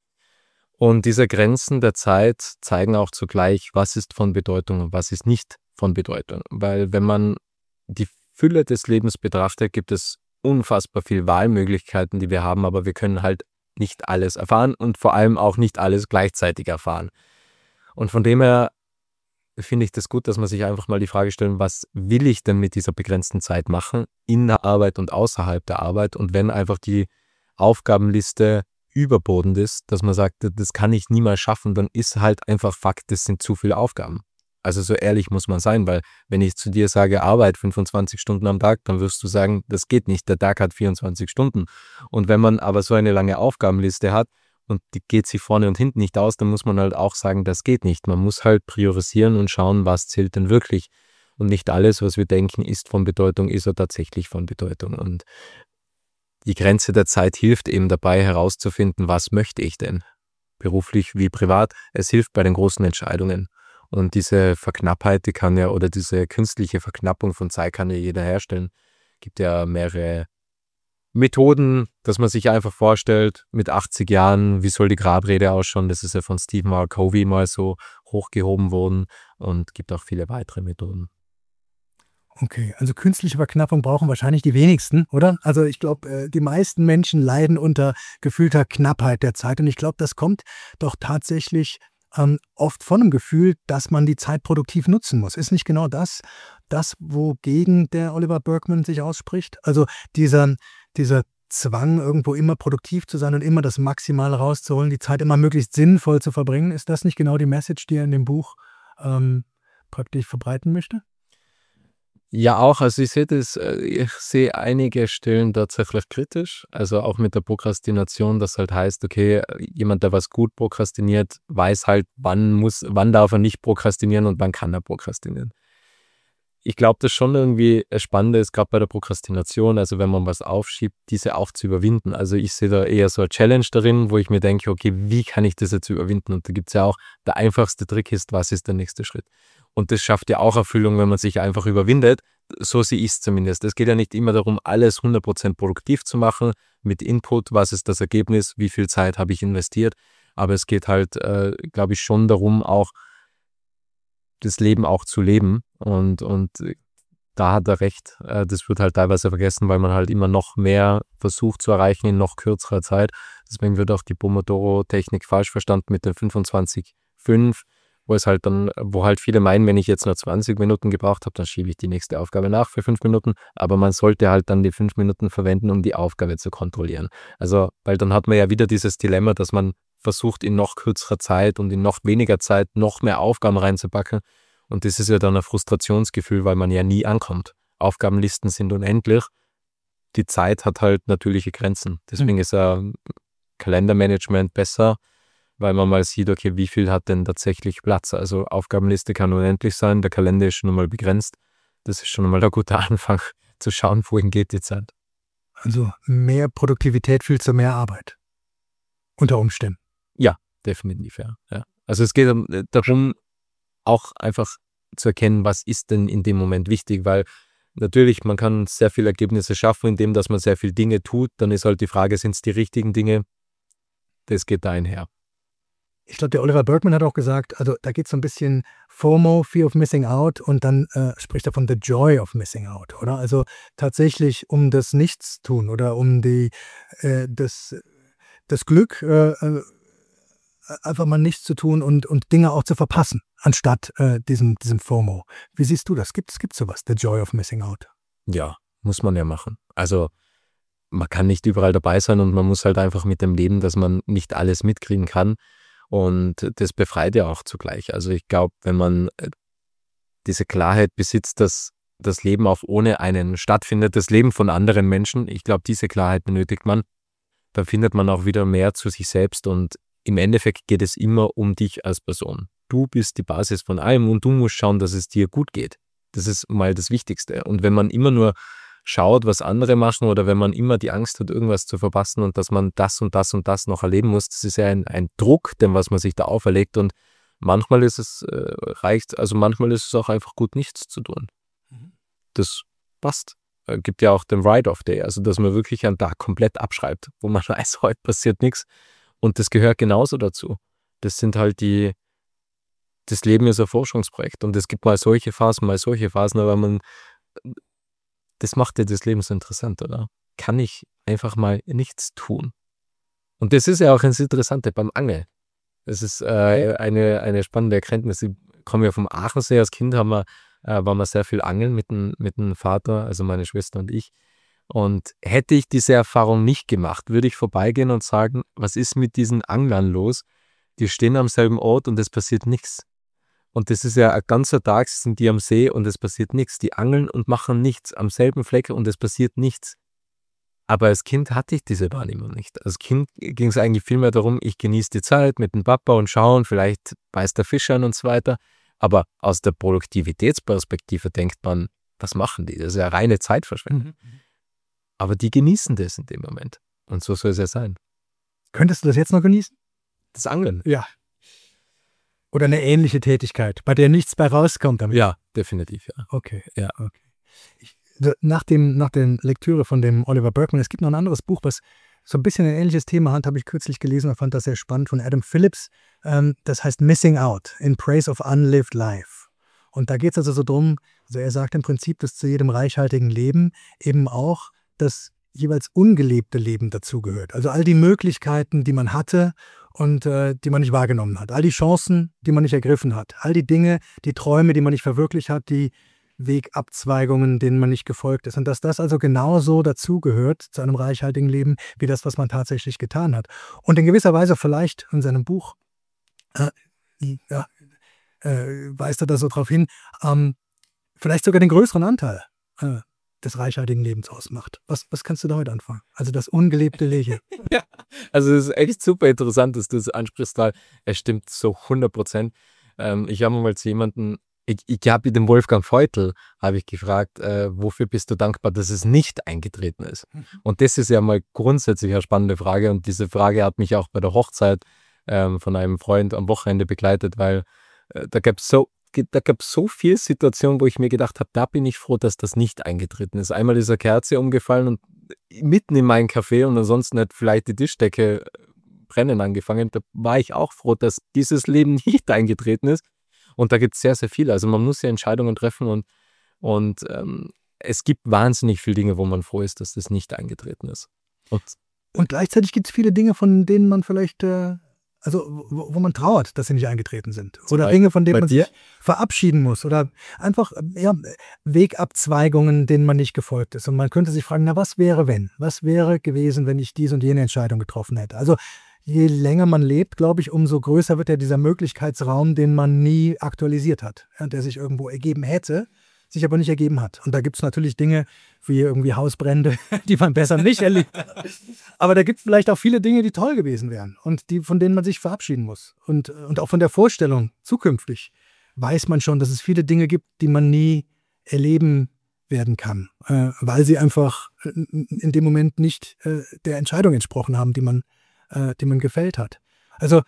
Und diese Grenzen der Zeit zeigen auch zugleich, was ist von Bedeutung und was ist nicht von Bedeutung. Weil wenn man die Fülle des Lebens betrachtet, gibt es unfassbar viele Wahlmöglichkeiten, die wir haben, aber wir können halt nicht alles erfahren und vor allem auch nicht alles gleichzeitig erfahren. Und von dem her finde ich das gut, dass man sich einfach mal die Frage stellt, was will ich denn mit dieser begrenzten Zeit machen, in der Arbeit und außerhalb der Arbeit? Und wenn einfach die Aufgabenliste überbordend ist, dass man sagt, das kann ich niemals schaffen, dann ist halt einfach Fakt, das sind zu viele Aufgaben. Also so ehrlich muss man sein, weil wenn ich zu dir sage, Arbeit fünfundzwanzig Stunden am Tag, dann wirst du sagen, das geht nicht, der Tag hat vierundzwanzig Stunden. Und wenn man aber so eine lange Aufgabenliste hat, und die geht sich vorne und hinten nicht aus, dann muss man halt auch sagen, das geht nicht. Man muss halt priorisieren und schauen, was zählt denn wirklich. Und nicht alles, was wir denken, ist von Bedeutung, ist er tatsächlich von Bedeutung. Und die Grenze der Zeit hilft eben dabei herauszufinden, was möchte ich denn? Beruflich wie privat. Es hilft bei den großen Entscheidungen. Und diese Verknappheit, die kann ja, oder diese künstliche Verknappung von Zeit kann ja jeder herstellen. Es gibt ja mehrere Methoden, dass man sich einfach vorstellt, mit achtzig Jahren, wie soll die Grabrede ausschauen? Das ist ja von Stephen R. Covey mal so hochgehoben worden und gibt auch viele weitere Methoden. Okay, also künstliche Verknappung brauchen wahrscheinlich die wenigsten, oder? Also ich glaube, die meisten Menschen leiden unter gefühlter Knappheit der Zeit und ich glaube, das kommt doch tatsächlich ähm, oft von dem Gefühl, dass man die Zeit produktiv nutzen muss. Ist nicht genau das, das, wogegen der Oliver Burkeman sich ausspricht? Also dieser dieser Zwang, irgendwo immer produktiv zu sein und immer das Maximale rauszuholen, die Zeit immer möglichst sinnvoll zu verbringen, ist das nicht genau die Message, die er in dem Buch ähm, praktisch verbreiten möchte? Ja, auch. Also ich sehe das, ich sehe einige Stellen tatsächlich kritisch. Also auch mit der Prokrastination, das halt heißt, okay, jemand, der was gut prokrastiniert, weiß halt, wann muss, wann darf er nicht prokrastinieren und wann kann er prokrastinieren. Ich glaube, das schon irgendwie das Spannende ist, gerade bei der Prokrastination, also wenn man was aufschiebt, diese auch zu überwinden. Also ich sehe da eher so eine Challenge darin, wo ich mir denke, okay, wie kann ich das jetzt überwinden? Und da gibt es ja auch, der einfachste Trick ist, was ist der nächste Schritt? Und das schafft ja auch Erfüllung, wenn man sich einfach überwindet. So sehe ich es zumindest. Es geht ja nicht immer darum, alles hundert Prozent produktiv zu machen, mit Input, was ist das Ergebnis, wie viel Zeit habe ich investiert. Aber es geht halt, äh, glaube ich, schon darum, auch das Leben auch zu leben. Und, und da hat er recht. Das wird halt teilweise vergessen, weil man halt immer noch mehr versucht zu erreichen in noch kürzerer Zeit. Deswegen wird auch die Pomodoro-Technik falsch verstanden mit den fünfundzwanzig fünf, wo es halt dann, wo halt viele meinen, wenn ich jetzt nur zwanzig Minuten gebraucht habe, dann schiebe ich die nächste Aufgabe nach für fünf Minuten. Aber man sollte halt dann die fünf Minuten verwenden, um die Aufgabe zu kontrollieren. Also, weil dann hat man ja wieder dieses Dilemma, dass man versucht, in noch kürzerer Zeit und in noch weniger Zeit noch mehr Aufgaben reinzupacken. Und das ist ja dann ein Frustrationsgefühl, weil man ja nie ankommt. Aufgabenlisten sind unendlich. Die Zeit hat halt natürliche Grenzen. Deswegen mhm. ist ein Kalendermanagement besser, weil man mal sieht, okay, wie viel hat denn tatsächlich Platz? Also Aufgabenliste kann unendlich sein, der Kalender ist schon einmal begrenzt. Das ist schon einmal ein guter Anfang, zu schauen, wohin geht die Zeit. Also mehr Produktivität führt zu mehr Arbeit. Unter Umständen. Ja, definitiv, ja. ja. Also es geht darum, auch einfach zu erkennen, was ist denn in dem Moment wichtig, weil natürlich, man kann sehr viele Ergebnisse schaffen, indem dass man sehr viele Dinge tut. Dann ist halt die Frage, sind es die richtigen Dinge? Das geht da einher. Ich glaube, der Oliver Burkeman hat auch gesagt, also da geht es so ein bisschen FOMO, Fear of Missing Out, und dann äh, spricht er von the Joy of Missing Out, oder? Also tatsächlich um das Nichtstun oder um die, äh, das, das Glück, äh, einfach mal nichts zu tun und, und Dinge auch zu verpassen, anstatt äh, diesem, diesem FOMO. Wie siehst du das? Gibt es sowas, the Joy of Missing Out? Ja, muss man ja machen. Also man kann nicht überall dabei sein und man muss halt einfach mit dem leben, dass man nicht alles mitkriegen kann. Und das befreit ja auch zugleich. Also ich glaube, wenn man diese Klarheit besitzt, dass das Leben auch ohne einen stattfindet, das Leben von anderen Menschen. Ich glaube, diese Klarheit benötigt man. Dann findet man auch wieder mehr zu sich selbst und im Endeffekt geht es immer um dich als Person. Du bist die Basis von allem und du musst schauen, dass es dir gut geht. Das ist mal das Wichtigste. Und wenn man immer nur schaut, was andere machen oder wenn man immer die Angst hat, irgendwas zu verpassen und dass man das und das und das noch erleben muss, das ist ja ein, ein Druck, denn was man sich da auferlegt und manchmal ist es äh, reicht, also manchmal ist es auch einfach gut, nichts zu tun. Das passt. Es gibt ja auch den Write-Off-Day, also dass man wirklich einen Tag komplett abschreibt, wo man weiß, heute passiert nichts. Und das gehört genauso dazu. Das sind halt die, das Leben ist ein Forschungsprojekt und es gibt mal solche Phasen, mal solche Phasen, aber man, das macht ja das Leben so interessant, oder? Kann ich einfach mal nichts tun? Und das ist ja auch das Interessante beim Angeln. Das ist äh, eine, eine spannende Erkenntnis. Ich komme ja vom Aachensee. Als Kind haben wir, äh, waren wir sehr viel angeln mit dem, mit dem Vater, also meine Schwester und ich. Und hätte ich diese Erfahrung nicht gemacht, würde ich vorbeigehen und sagen, was ist mit diesen Anglern los? Die stehen am selben Ort und es passiert nichts. Und das ist ja ein ganzer Tag, sind die am See und es passiert nichts. Die angeln und machen nichts am selben Fleck und es passiert nichts. Aber als Kind hatte ich diese Wahrnehmung nicht. Als Kind ging es eigentlich viel mehr darum, ich genieße die Zeit mit dem Papa und schauen, vielleicht beißt der Fisch an und so weiter. Aber aus der Produktivitätsperspektive denkt man, was machen die? Das ist ja reine Zeitverschwendung. Mhm. Aber die genießen das in dem Moment. Und so soll es ja sein. Könntest du das jetzt noch genießen? Das Angeln? Ja. Oder eine ähnliche Tätigkeit, bei der nichts bei rauskommt damit? Ja, definitiv, ja. Okay, ja. okay. Ich, nach, dem, nach der Lektüre von dem Oliver Burkeman, es gibt noch ein anderes Buch, was so ein bisschen ein ähnliches Thema hat, habe ich kürzlich gelesen und fand das sehr spannend, von Adam Phillips. Ähm, das heißt Missing Out, in Praise of Unlived Life. Und da geht es also so drum, also er sagt im Prinzip, dass zu jedem reichhaltigen Leben eben auch das jeweils ungelebte Leben dazugehört. Also all die Möglichkeiten, die man hatte und äh, die man nicht wahrgenommen hat. All die Chancen, die man nicht ergriffen hat. All die Dinge, die Träume, die man nicht verwirklicht hat, die Wegabzweigungen, denen man nicht gefolgt ist. Und dass das also genauso dazugehört zu einem reichhaltigen Leben, wie das, was man tatsächlich getan hat. Und in gewisser Weise vielleicht in seinem Buch äh, ja, äh, weist er da so drauf hin, ähm, vielleicht sogar den größeren Anteil äh, des reichhaltigen Lebens ausmacht. Was, was kannst du damit anfangen? Also das ungelebte Leben. Ja, also es ist echt super interessant, dass du das ansprichst, weil es stimmt so hundert Prozent. Ähm, ich habe mal zu jemandem, ich, ich habe den Wolfgang Feutl, habe ich gefragt, äh, wofür bist du dankbar, dass es nicht eingetreten ist? Mhm. Und das ist ja mal grundsätzlich eine spannende Frage und diese Frage hat mich auch bei der Hochzeit ähm, von einem Freund am Wochenende begleitet, weil äh, da gab es so Da gab es so viele Situationen, wo ich mir gedacht habe, da bin ich froh, dass das nicht eingetreten ist. Einmal ist eine Kerze umgefallen und mitten in meinen Café und ansonsten hat vielleicht die Tischdecke brennen angefangen. Da war ich auch froh, dass dieses Leben nicht eingetreten ist. Und da gibt es sehr, sehr viel. Also man muss ja Entscheidungen treffen und, und ähm, es gibt wahnsinnig viele Dinge, wo man froh ist, dass das nicht eingetreten ist. Und, und gleichzeitig gibt es viele Dinge, von denen man vielleicht... Äh Also wo, wo man trauert, dass sie nicht eingetreten sind. Oder bei, Dinge, von denen man dir? sich verabschieden muss. Oder einfach ja, Wegabzweigungen, denen man nicht gefolgt ist. Und man könnte sich fragen, na was wäre, wenn? Was wäre gewesen, wenn ich diese und jene Entscheidung getroffen hätte? Also je länger man lebt, glaube ich, umso größer wird ja dieser Möglichkeitsraum, den man nie aktualisiert hat. Ja, der sich irgendwo ergeben hätte, sich aber nicht ergeben hat. Und da gibt es natürlich Dinge wie irgendwie Hausbrände, die man besser nicht erlebt. Aber da gibt es vielleicht auch viele Dinge, die toll gewesen wären und die, von denen man sich verabschieden muss. Und, und auch von der Vorstellung zukünftig weiß man schon, dass es viele Dinge gibt, die man nie erleben werden kann, äh, weil sie einfach in dem Moment nicht äh, der Entscheidung entsprochen haben, die man, äh, die man gefällt hat. Also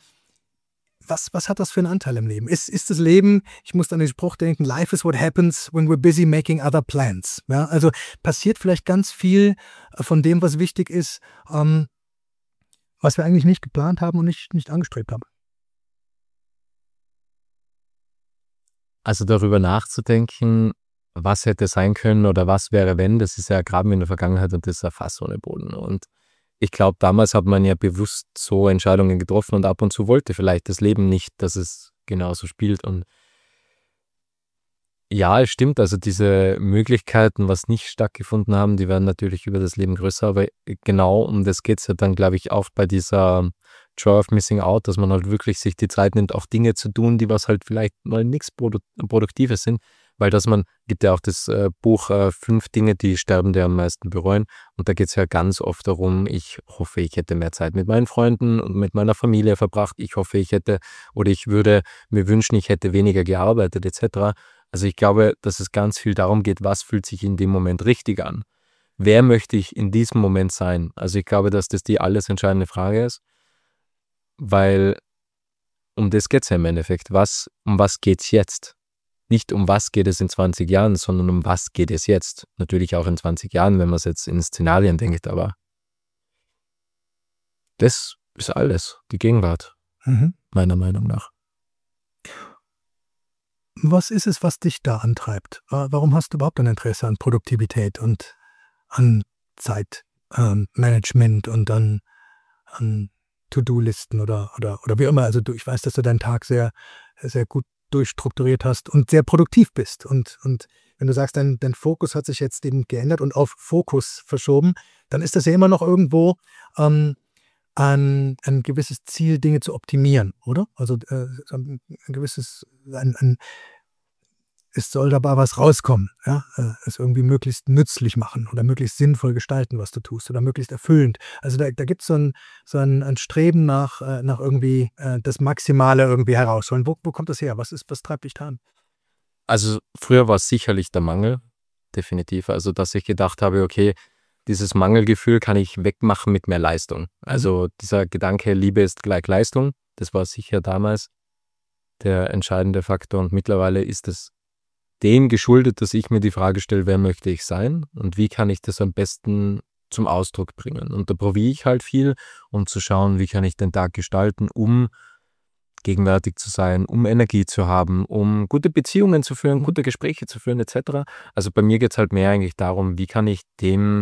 Was, was hat das für einen Anteil im Leben? Ist, ist das Leben, ich muss an den Spruch denken, life is what happens when we're busy making other plans. Ja, also passiert vielleicht ganz viel von dem, was wichtig ist, ähm, was wir eigentlich nicht geplant haben und nicht, nicht angestrebt haben. Also darüber nachzudenken, was hätte sein können oder was wäre, wenn, das ist ja Graben in der Vergangenheit und das ist ein Fass ohne Boden. Und ich glaube, damals hat man ja bewusst so Entscheidungen getroffen und ab und zu wollte vielleicht das Leben nicht, dass es genauso spielt. Und ja, es stimmt, also diese Möglichkeiten, was nicht stattgefunden haben, die werden natürlich über das Leben größer, aber genau um das geht es ja dann, glaube ich, auch bei dieser Joy of Missing Out, dass man halt wirklich sich die Zeit nimmt, auch Dinge zu tun, die was halt vielleicht mal nichts Produ- Produktives sind, Weil dass man, gibt ja auch das äh, Buch äh, Fünf Dinge, die Sterbende am meisten bereuen. Und da geht es ja ganz oft darum, ich hoffe, ich hätte mehr Zeit mit meinen Freunden und mit meiner Familie verbracht. Ich hoffe, ich hätte oder ich würde mir wünschen, ich hätte weniger gearbeitet et cetera. Also ich glaube, dass es ganz viel darum geht, was fühlt sich in dem Moment richtig an. Wer möchte ich in diesem Moment sein? Also ich glaube, dass das die alles entscheidende Frage ist, weil um das geht es ja im Endeffekt. Was, um was geht es jetzt? Nicht um was geht es in zwanzig Jahren, sondern um was geht es jetzt. Natürlich auch in zwanzig Jahren, wenn man es jetzt in Szenarien denkt, aber das ist alles, die Gegenwart, Mhm. meiner Meinung nach. Was ist es, was dich da antreibt? Äh, Warum hast du überhaupt ein Interesse an Produktivität und an Zeitmanagement ähm, und an, an To-Do-Listen oder, oder, oder wie immer? Also du, ich weiß, dass du deinen Tag sehr, sehr gut durchstrukturiert hast und sehr produktiv bist. Und, und wenn du sagst, dein, dein Fokus hat sich jetzt eben geändert und auf Fokus verschoben, dann ist das ja immer noch irgendwo ähm, ein, ein gewisses Ziel, Dinge zu optimieren, oder? Also äh, ein, ein gewisses, ein, ein, es soll dabei was rauskommen, ja? Äh, es irgendwie möglichst nützlich machen oder möglichst sinnvoll gestalten, was du tust, oder möglichst erfüllend. Also da, da gibt so es ein, so ein, ein Streben nach, äh, nach irgendwie äh, das Maximale irgendwie herausholen. Wo, wo kommt das her? Was ist, was treibt dich da an? Also früher war es sicherlich der Mangel, definitiv. Also dass ich gedacht habe, okay, dieses Mangelgefühl kann ich wegmachen mit mehr Leistung. Also dieser Gedanke, Liebe ist gleich Leistung, das war sicher damals der entscheidende Faktor. Und mittlerweile ist es dem geschuldet, dass ich mir die Frage stelle, wer möchte ich sein und wie kann ich das am besten zum Ausdruck bringen. Und da probiere ich halt viel, um zu schauen, wie kann ich den Tag gestalten, um gegenwärtig zu sein, um Energie zu haben, um gute Beziehungen zu führen, gute Gespräche zu führen et cetera. Also bei mir geht es halt mehr eigentlich darum, wie kann ich dem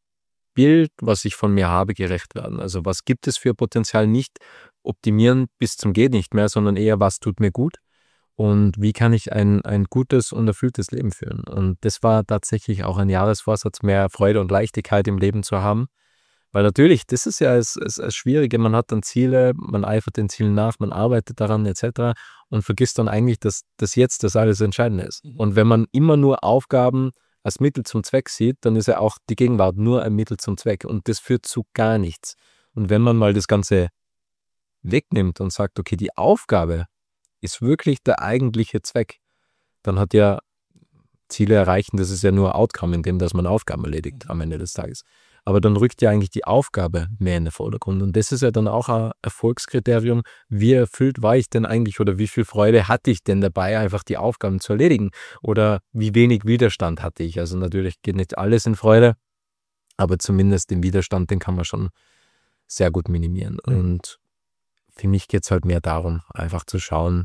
Bild, was ich von mir habe, gerecht werden. Also was gibt es für Potenzial, nicht optimieren bis zum geht nicht mehr, sondern eher, was tut mir gut und wie kann ich ein, ein gutes und erfülltes Leben führen. Und das war tatsächlich auch ein Jahresvorsatz, mehr Freude und Leichtigkeit im Leben zu haben. Weil natürlich, das ist ja das, das, das Schwierige, man hat dann Ziele, man eifert den Zielen nach, man arbeitet daran et cetera und vergisst dann eigentlich, dass das jetzt das alles Entscheidende ist. Mhm. Und wenn man immer nur Aufgaben als Mittel zum Zweck sieht, dann ist ja auch die Gegenwart nur ein Mittel zum Zweck und das führt zu gar nichts. Und wenn man mal das Ganze wegnimmt und sagt, okay, die Aufgabe ist wirklich der eigentliche Zweck, dann hat ja Ziele erreichen, das ist ja nur Outcome, indem dass man Aufgaben erledigt am Ende des Tages. Aber dann rückt ja eigentlich die Aufgabe mehr in den Vordergrund. Und das ist ja dann auch ein Erfolgskriterium. Wie erfüllt war ich denn eigentlich oder wie viel Freude hatte ich denn dabei, einfach die Aufgaben zu erledigen? Oder wie wenig Widerstand hatte ich? Also natürlich geht nicht alles in Freude, aber zumindest den Widerstand, den kann man schon sehr gut minimieren. Mhm. Und für mich geht es halt mehr darum, einfach zu schauen,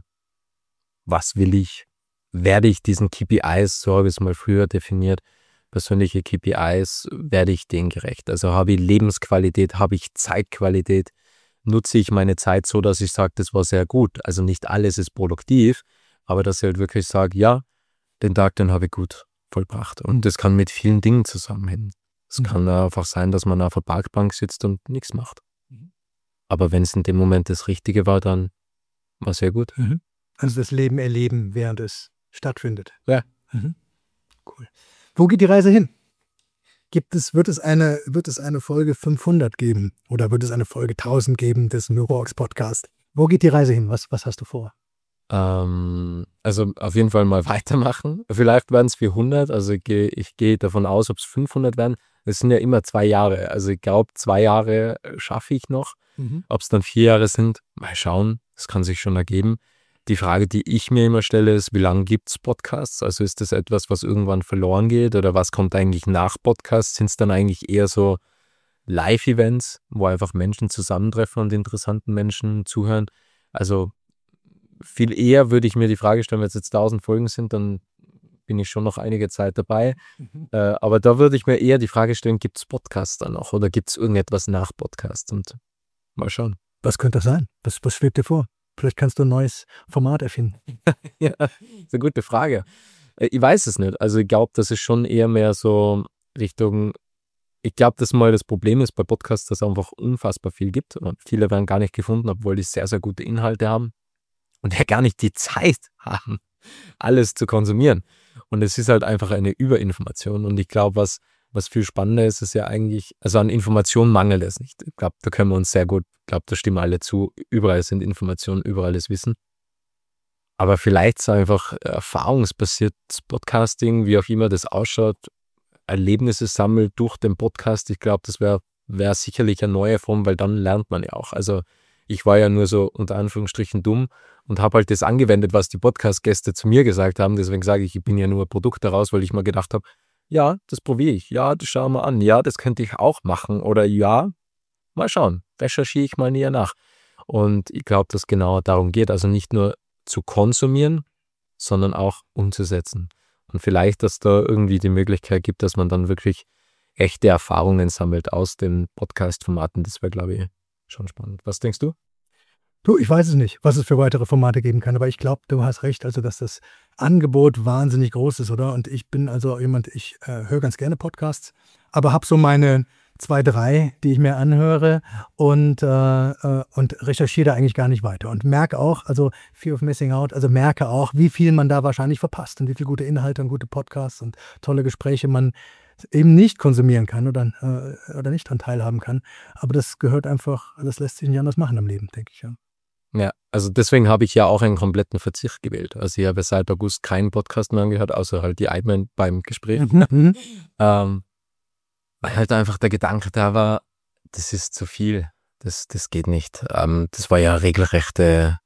was will ich? Werde ich diesen K P Is, so habe ich es mal früher definiert, persönliche K P Is, werde ich denen gerecht? Also habe ich Lebensqualität, habe ich Zeitqualität, nutze ich meine Zeit so, dass ich sage, das war sehr gut. Also nicht alles ist produktiv, aber dass ich halt wirklich sage, ja, den Tag, den habe ich gut vollbracht. Und das kann mit vielen Dingen zusammenhängen. Es mhm. kann einfach sein, dass man auf der Parkbank sitzt und nichts macht. Mhm. Aber wenn es in dem Moment das Richtige war, dann war es sehr gut. Mhm. Also das Leben erleben, während es stattfindet. Ja. Mhm. Cool. Wo geht die Reise hin? Gibt es, wird es eine, wird es eine Folge fünfhundert geben oder wird es eine Folge tausend geben des Neurox Podcast? Wo geht die Reise hin? Was, was hast du vor? Ähm, also auf jeden Fall mal weitermachen. Vielleicht werden es vierhundert, also ich gehe ich geh davon aus, ob es fünfhundert werden. Es sind ja immer zwei Jahre. Also ich glaube, zwei Jahre schaffe ich noch. Mhm. Ob es dann vier Jahre sind, mal schauen. Das kann sich schon ergeben. Die Frage, die ich mir immer stelle, ist, wie lange gibt es Podcasts? Also ist das etwas, was irgendwann verloren geht oder was kommt eigentlich nach Podcasts? Sind es dann eigentlich eher so Live-Events, wo einfach Menschen zusammentreffen und interessanten Menschen zuhören? Also viel eher würde ich mir die Frage stellen, wenn es jetzt tausend Folgen sind, dann bin ich schon noch einige Zeit dabei. Mhm. Äh, aber da würde ich mir eher die Frage stellen, gibt es Podcasts dann noch oder gibt es irgendetwas nach Podcasts? Und mal schauen. Was könnte das sein? Was, was schwebt dir vor? Vielleicht kannst du ein neues Format erfinden. Ja, das ist eine gute Frage. Ich weiß es nicht. Also ich glaube, das ist schon eher mehr so Richtung, ich glaube, dass mal das Problem ist bei Podcasts, dass es einfach unfassbar viel gibt. Und viele werden gar nicht gefunden, obwohl die sehr, sehr gute Inhalte haben und ja gar nicht die Zeit haben, alles zu konsumieren. Und es ist halt einfach eine Überinformation. Und ich glaube, was, was viel spannender ist, ist ja eigentlich, also an Informationen mangelt es nicht. Ich glaube, da können wir uns sehr gut, ich glaube, da stimmen alle zu. Überall sind Informationen, überall ist Wissen. Aber vielleicht ist einfach erfahrungsbasiertes Podcasting, wie auch immer das ausschaut, Erlebnisse sammelt durch den Podcast. Ich glaube, das wäre wär sicherlich eine neue Form, weil dann lernt man ja auch. Also ich war ja nur so unter Anführungsstrichen dumm und habe halt das angewendet, was die Podcast-Gäste zu mir gesagt haben. Deswegen sage ich, ich bin ja nur ein Produkt daraus, weil ich mir gedacht habe, ja, das probiere ich. Ja, das schauen wir an. Ja, das könnte ich auch machen. Oder ja, mal schauen. Recherchiere ich mal näher nach. Und ich glaube, dass genau darum geht. Also nicht nur zu konsumieren, sondern auch umzusetzen. Und vielleicht, dass da irgendwie die Möglichkeit gibt, dass man dann wirklich echte Erfahrungen sammelt aus den Podcast-Formaten. Das wäre, glaube ich, schon spannend. Was denkst du? Du, ich weiß es nicht, was es für weitere Formate geben kann, aber ich glaube, du hast recht, also dass das Angebot wahnsinnig groß ist, oder? Und ich bin also jemand, ich äh, höre ganz gerne Podcasts, aber habe so meine zwei, drei, die ich mir anhöre und, äh, äh, und recherchiere da eigentlich gar nicht weiter. Und merke auch, also Fear of Missing Out, also merke auch, wie viel man da wahrscheinlich verpasst und wie viele gute Inhalte und gute Podcasts und tolle Gespräche man eben nicht konsumieren kann oder, äh, oder nicht dran teilhaben kann. Aber das gehört einfach, das lässt sich nicht anders machen im Leben, denke ich, ja. Ja, also deswegen habe ich ja auch einen kompletten Verzicht gewählt. Also ich habe seit August keinen Podcast mehr angehört, außer halt die Iman beim Gespräch. Mhm. Ähm, weil halt einfach der Gedanke da war, das ist zu viel, das, das geht nicht. Ähm, das war ja regelrechte,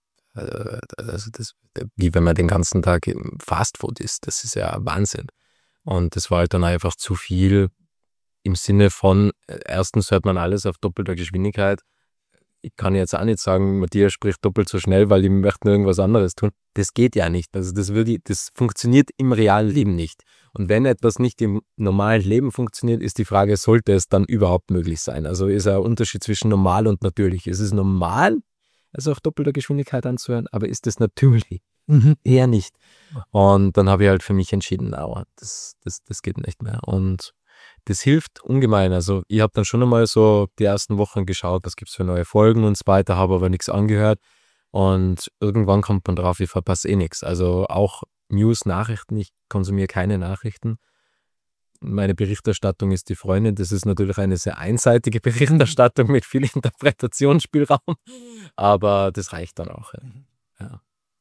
äh, also das, wie wenn man den ganzen Tag im Fastfood isst, das ist ja Wahnsinn. Und das war halt dann einfach zu viel im Sinne von, erstens hört man alles auf doppelter Geschwindigkeit. Ich kann jetzt auch nicht sagen, Matthias spricht doppelt so schnell, weil ich möchte irgendwas anderes tun. Das geht ja nicht. Also das, würde, das funktioniert im realen Leben nicht. Und wenn etwas nicht im normalen Leben funktioniert, ist die Frage, sollte es dann überhaupt möglich sein? Also ist ein Unterschied zwischen normal und natürlich. Es ist normal, also auf doppelter Geschwindigkeit anzuhören, aber ist es natürlich? Mhm. Eher nicht. Und dann habe ich halt für mich entschieden, na, das, das, das geht nicht mehr. Und das hilft ungemein. Also ich habe dann schon einmal so die ersten Wochen geschaut, was gibt es für neue Folgen und so weiter, habe aber nichts angehört. Und irgendwann kommt man drauf, ich verpasse eh nichts. Also auch News, Nachrichten, ich konsumiere keine Nachrichten. Meine Berichterstattung ist die Freundin. Das ist natürlich eine sehr einseitige Berichterstattung mit viel Interpretationsspielraum. Aber das reicht dann auch. Ja. Ja.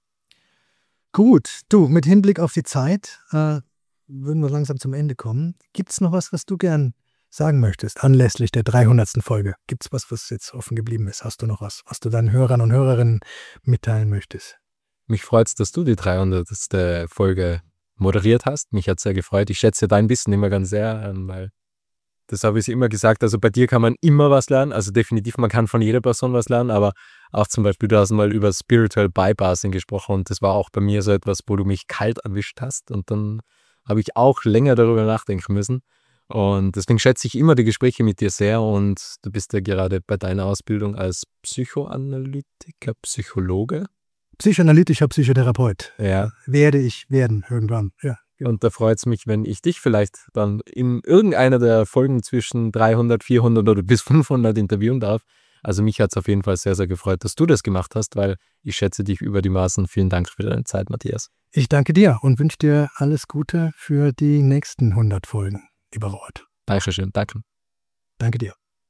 Gut, du, mit Hinblick auf die Zeit äh, würden wir langsam zum Ende kommen. Gibt es noch was, was du gern sagen möchtest, anlässlich der dreihundertsten Folge? Gibt es was, was jetzt offen geblieben ist? Hast du noch was, was du deinen Hörern und Hörerinnen mitteilen möchtest? Mich freut es, dass du die dreihundertste Folge moderiert hast. Mich hat es sehr gefreut. Ich schätze dein Wissen immer ganz sehr, weil das habe ich immer gesagt. Also bei dir kann man immer was lernen. Also definitiv, man kann von jeder Person was lernen, aber auch zum Beispiel, du hast mal über Spiritual Bypassing gesprochen und das war auch bei mir so etwas, wo du mich kalt erwischt hast und dann habe ich auch länger darüber nachdenken müssen. Und deswegen schätze ich immer die Gespräche mit dir sehr und du bist ja gerade bei deiner Ausbildung als Psychoanalytiker, Psychologe. Psychoanalytischer Psychotherapeut. Ja. Werde ich werden irgendwann, ja. Und da freut es mich, wenn ich dich vielleicht dann in irgendeiner der Folgen zwischen dreihundert, vierhundert oder bis fünfhundert interviewen darf. Also mich hat es auf jeden Fall sehr, sehr gefreut, dass du das gemacht hast, weil ich schätze dich über die Maßen. Vielen Dank für deine Zeit, Matthias. Ich danke dir und wünsche dir alles Gute für die nächsten hundert Folgen, lieber Robert. Dankeschön, danke. Danke dir.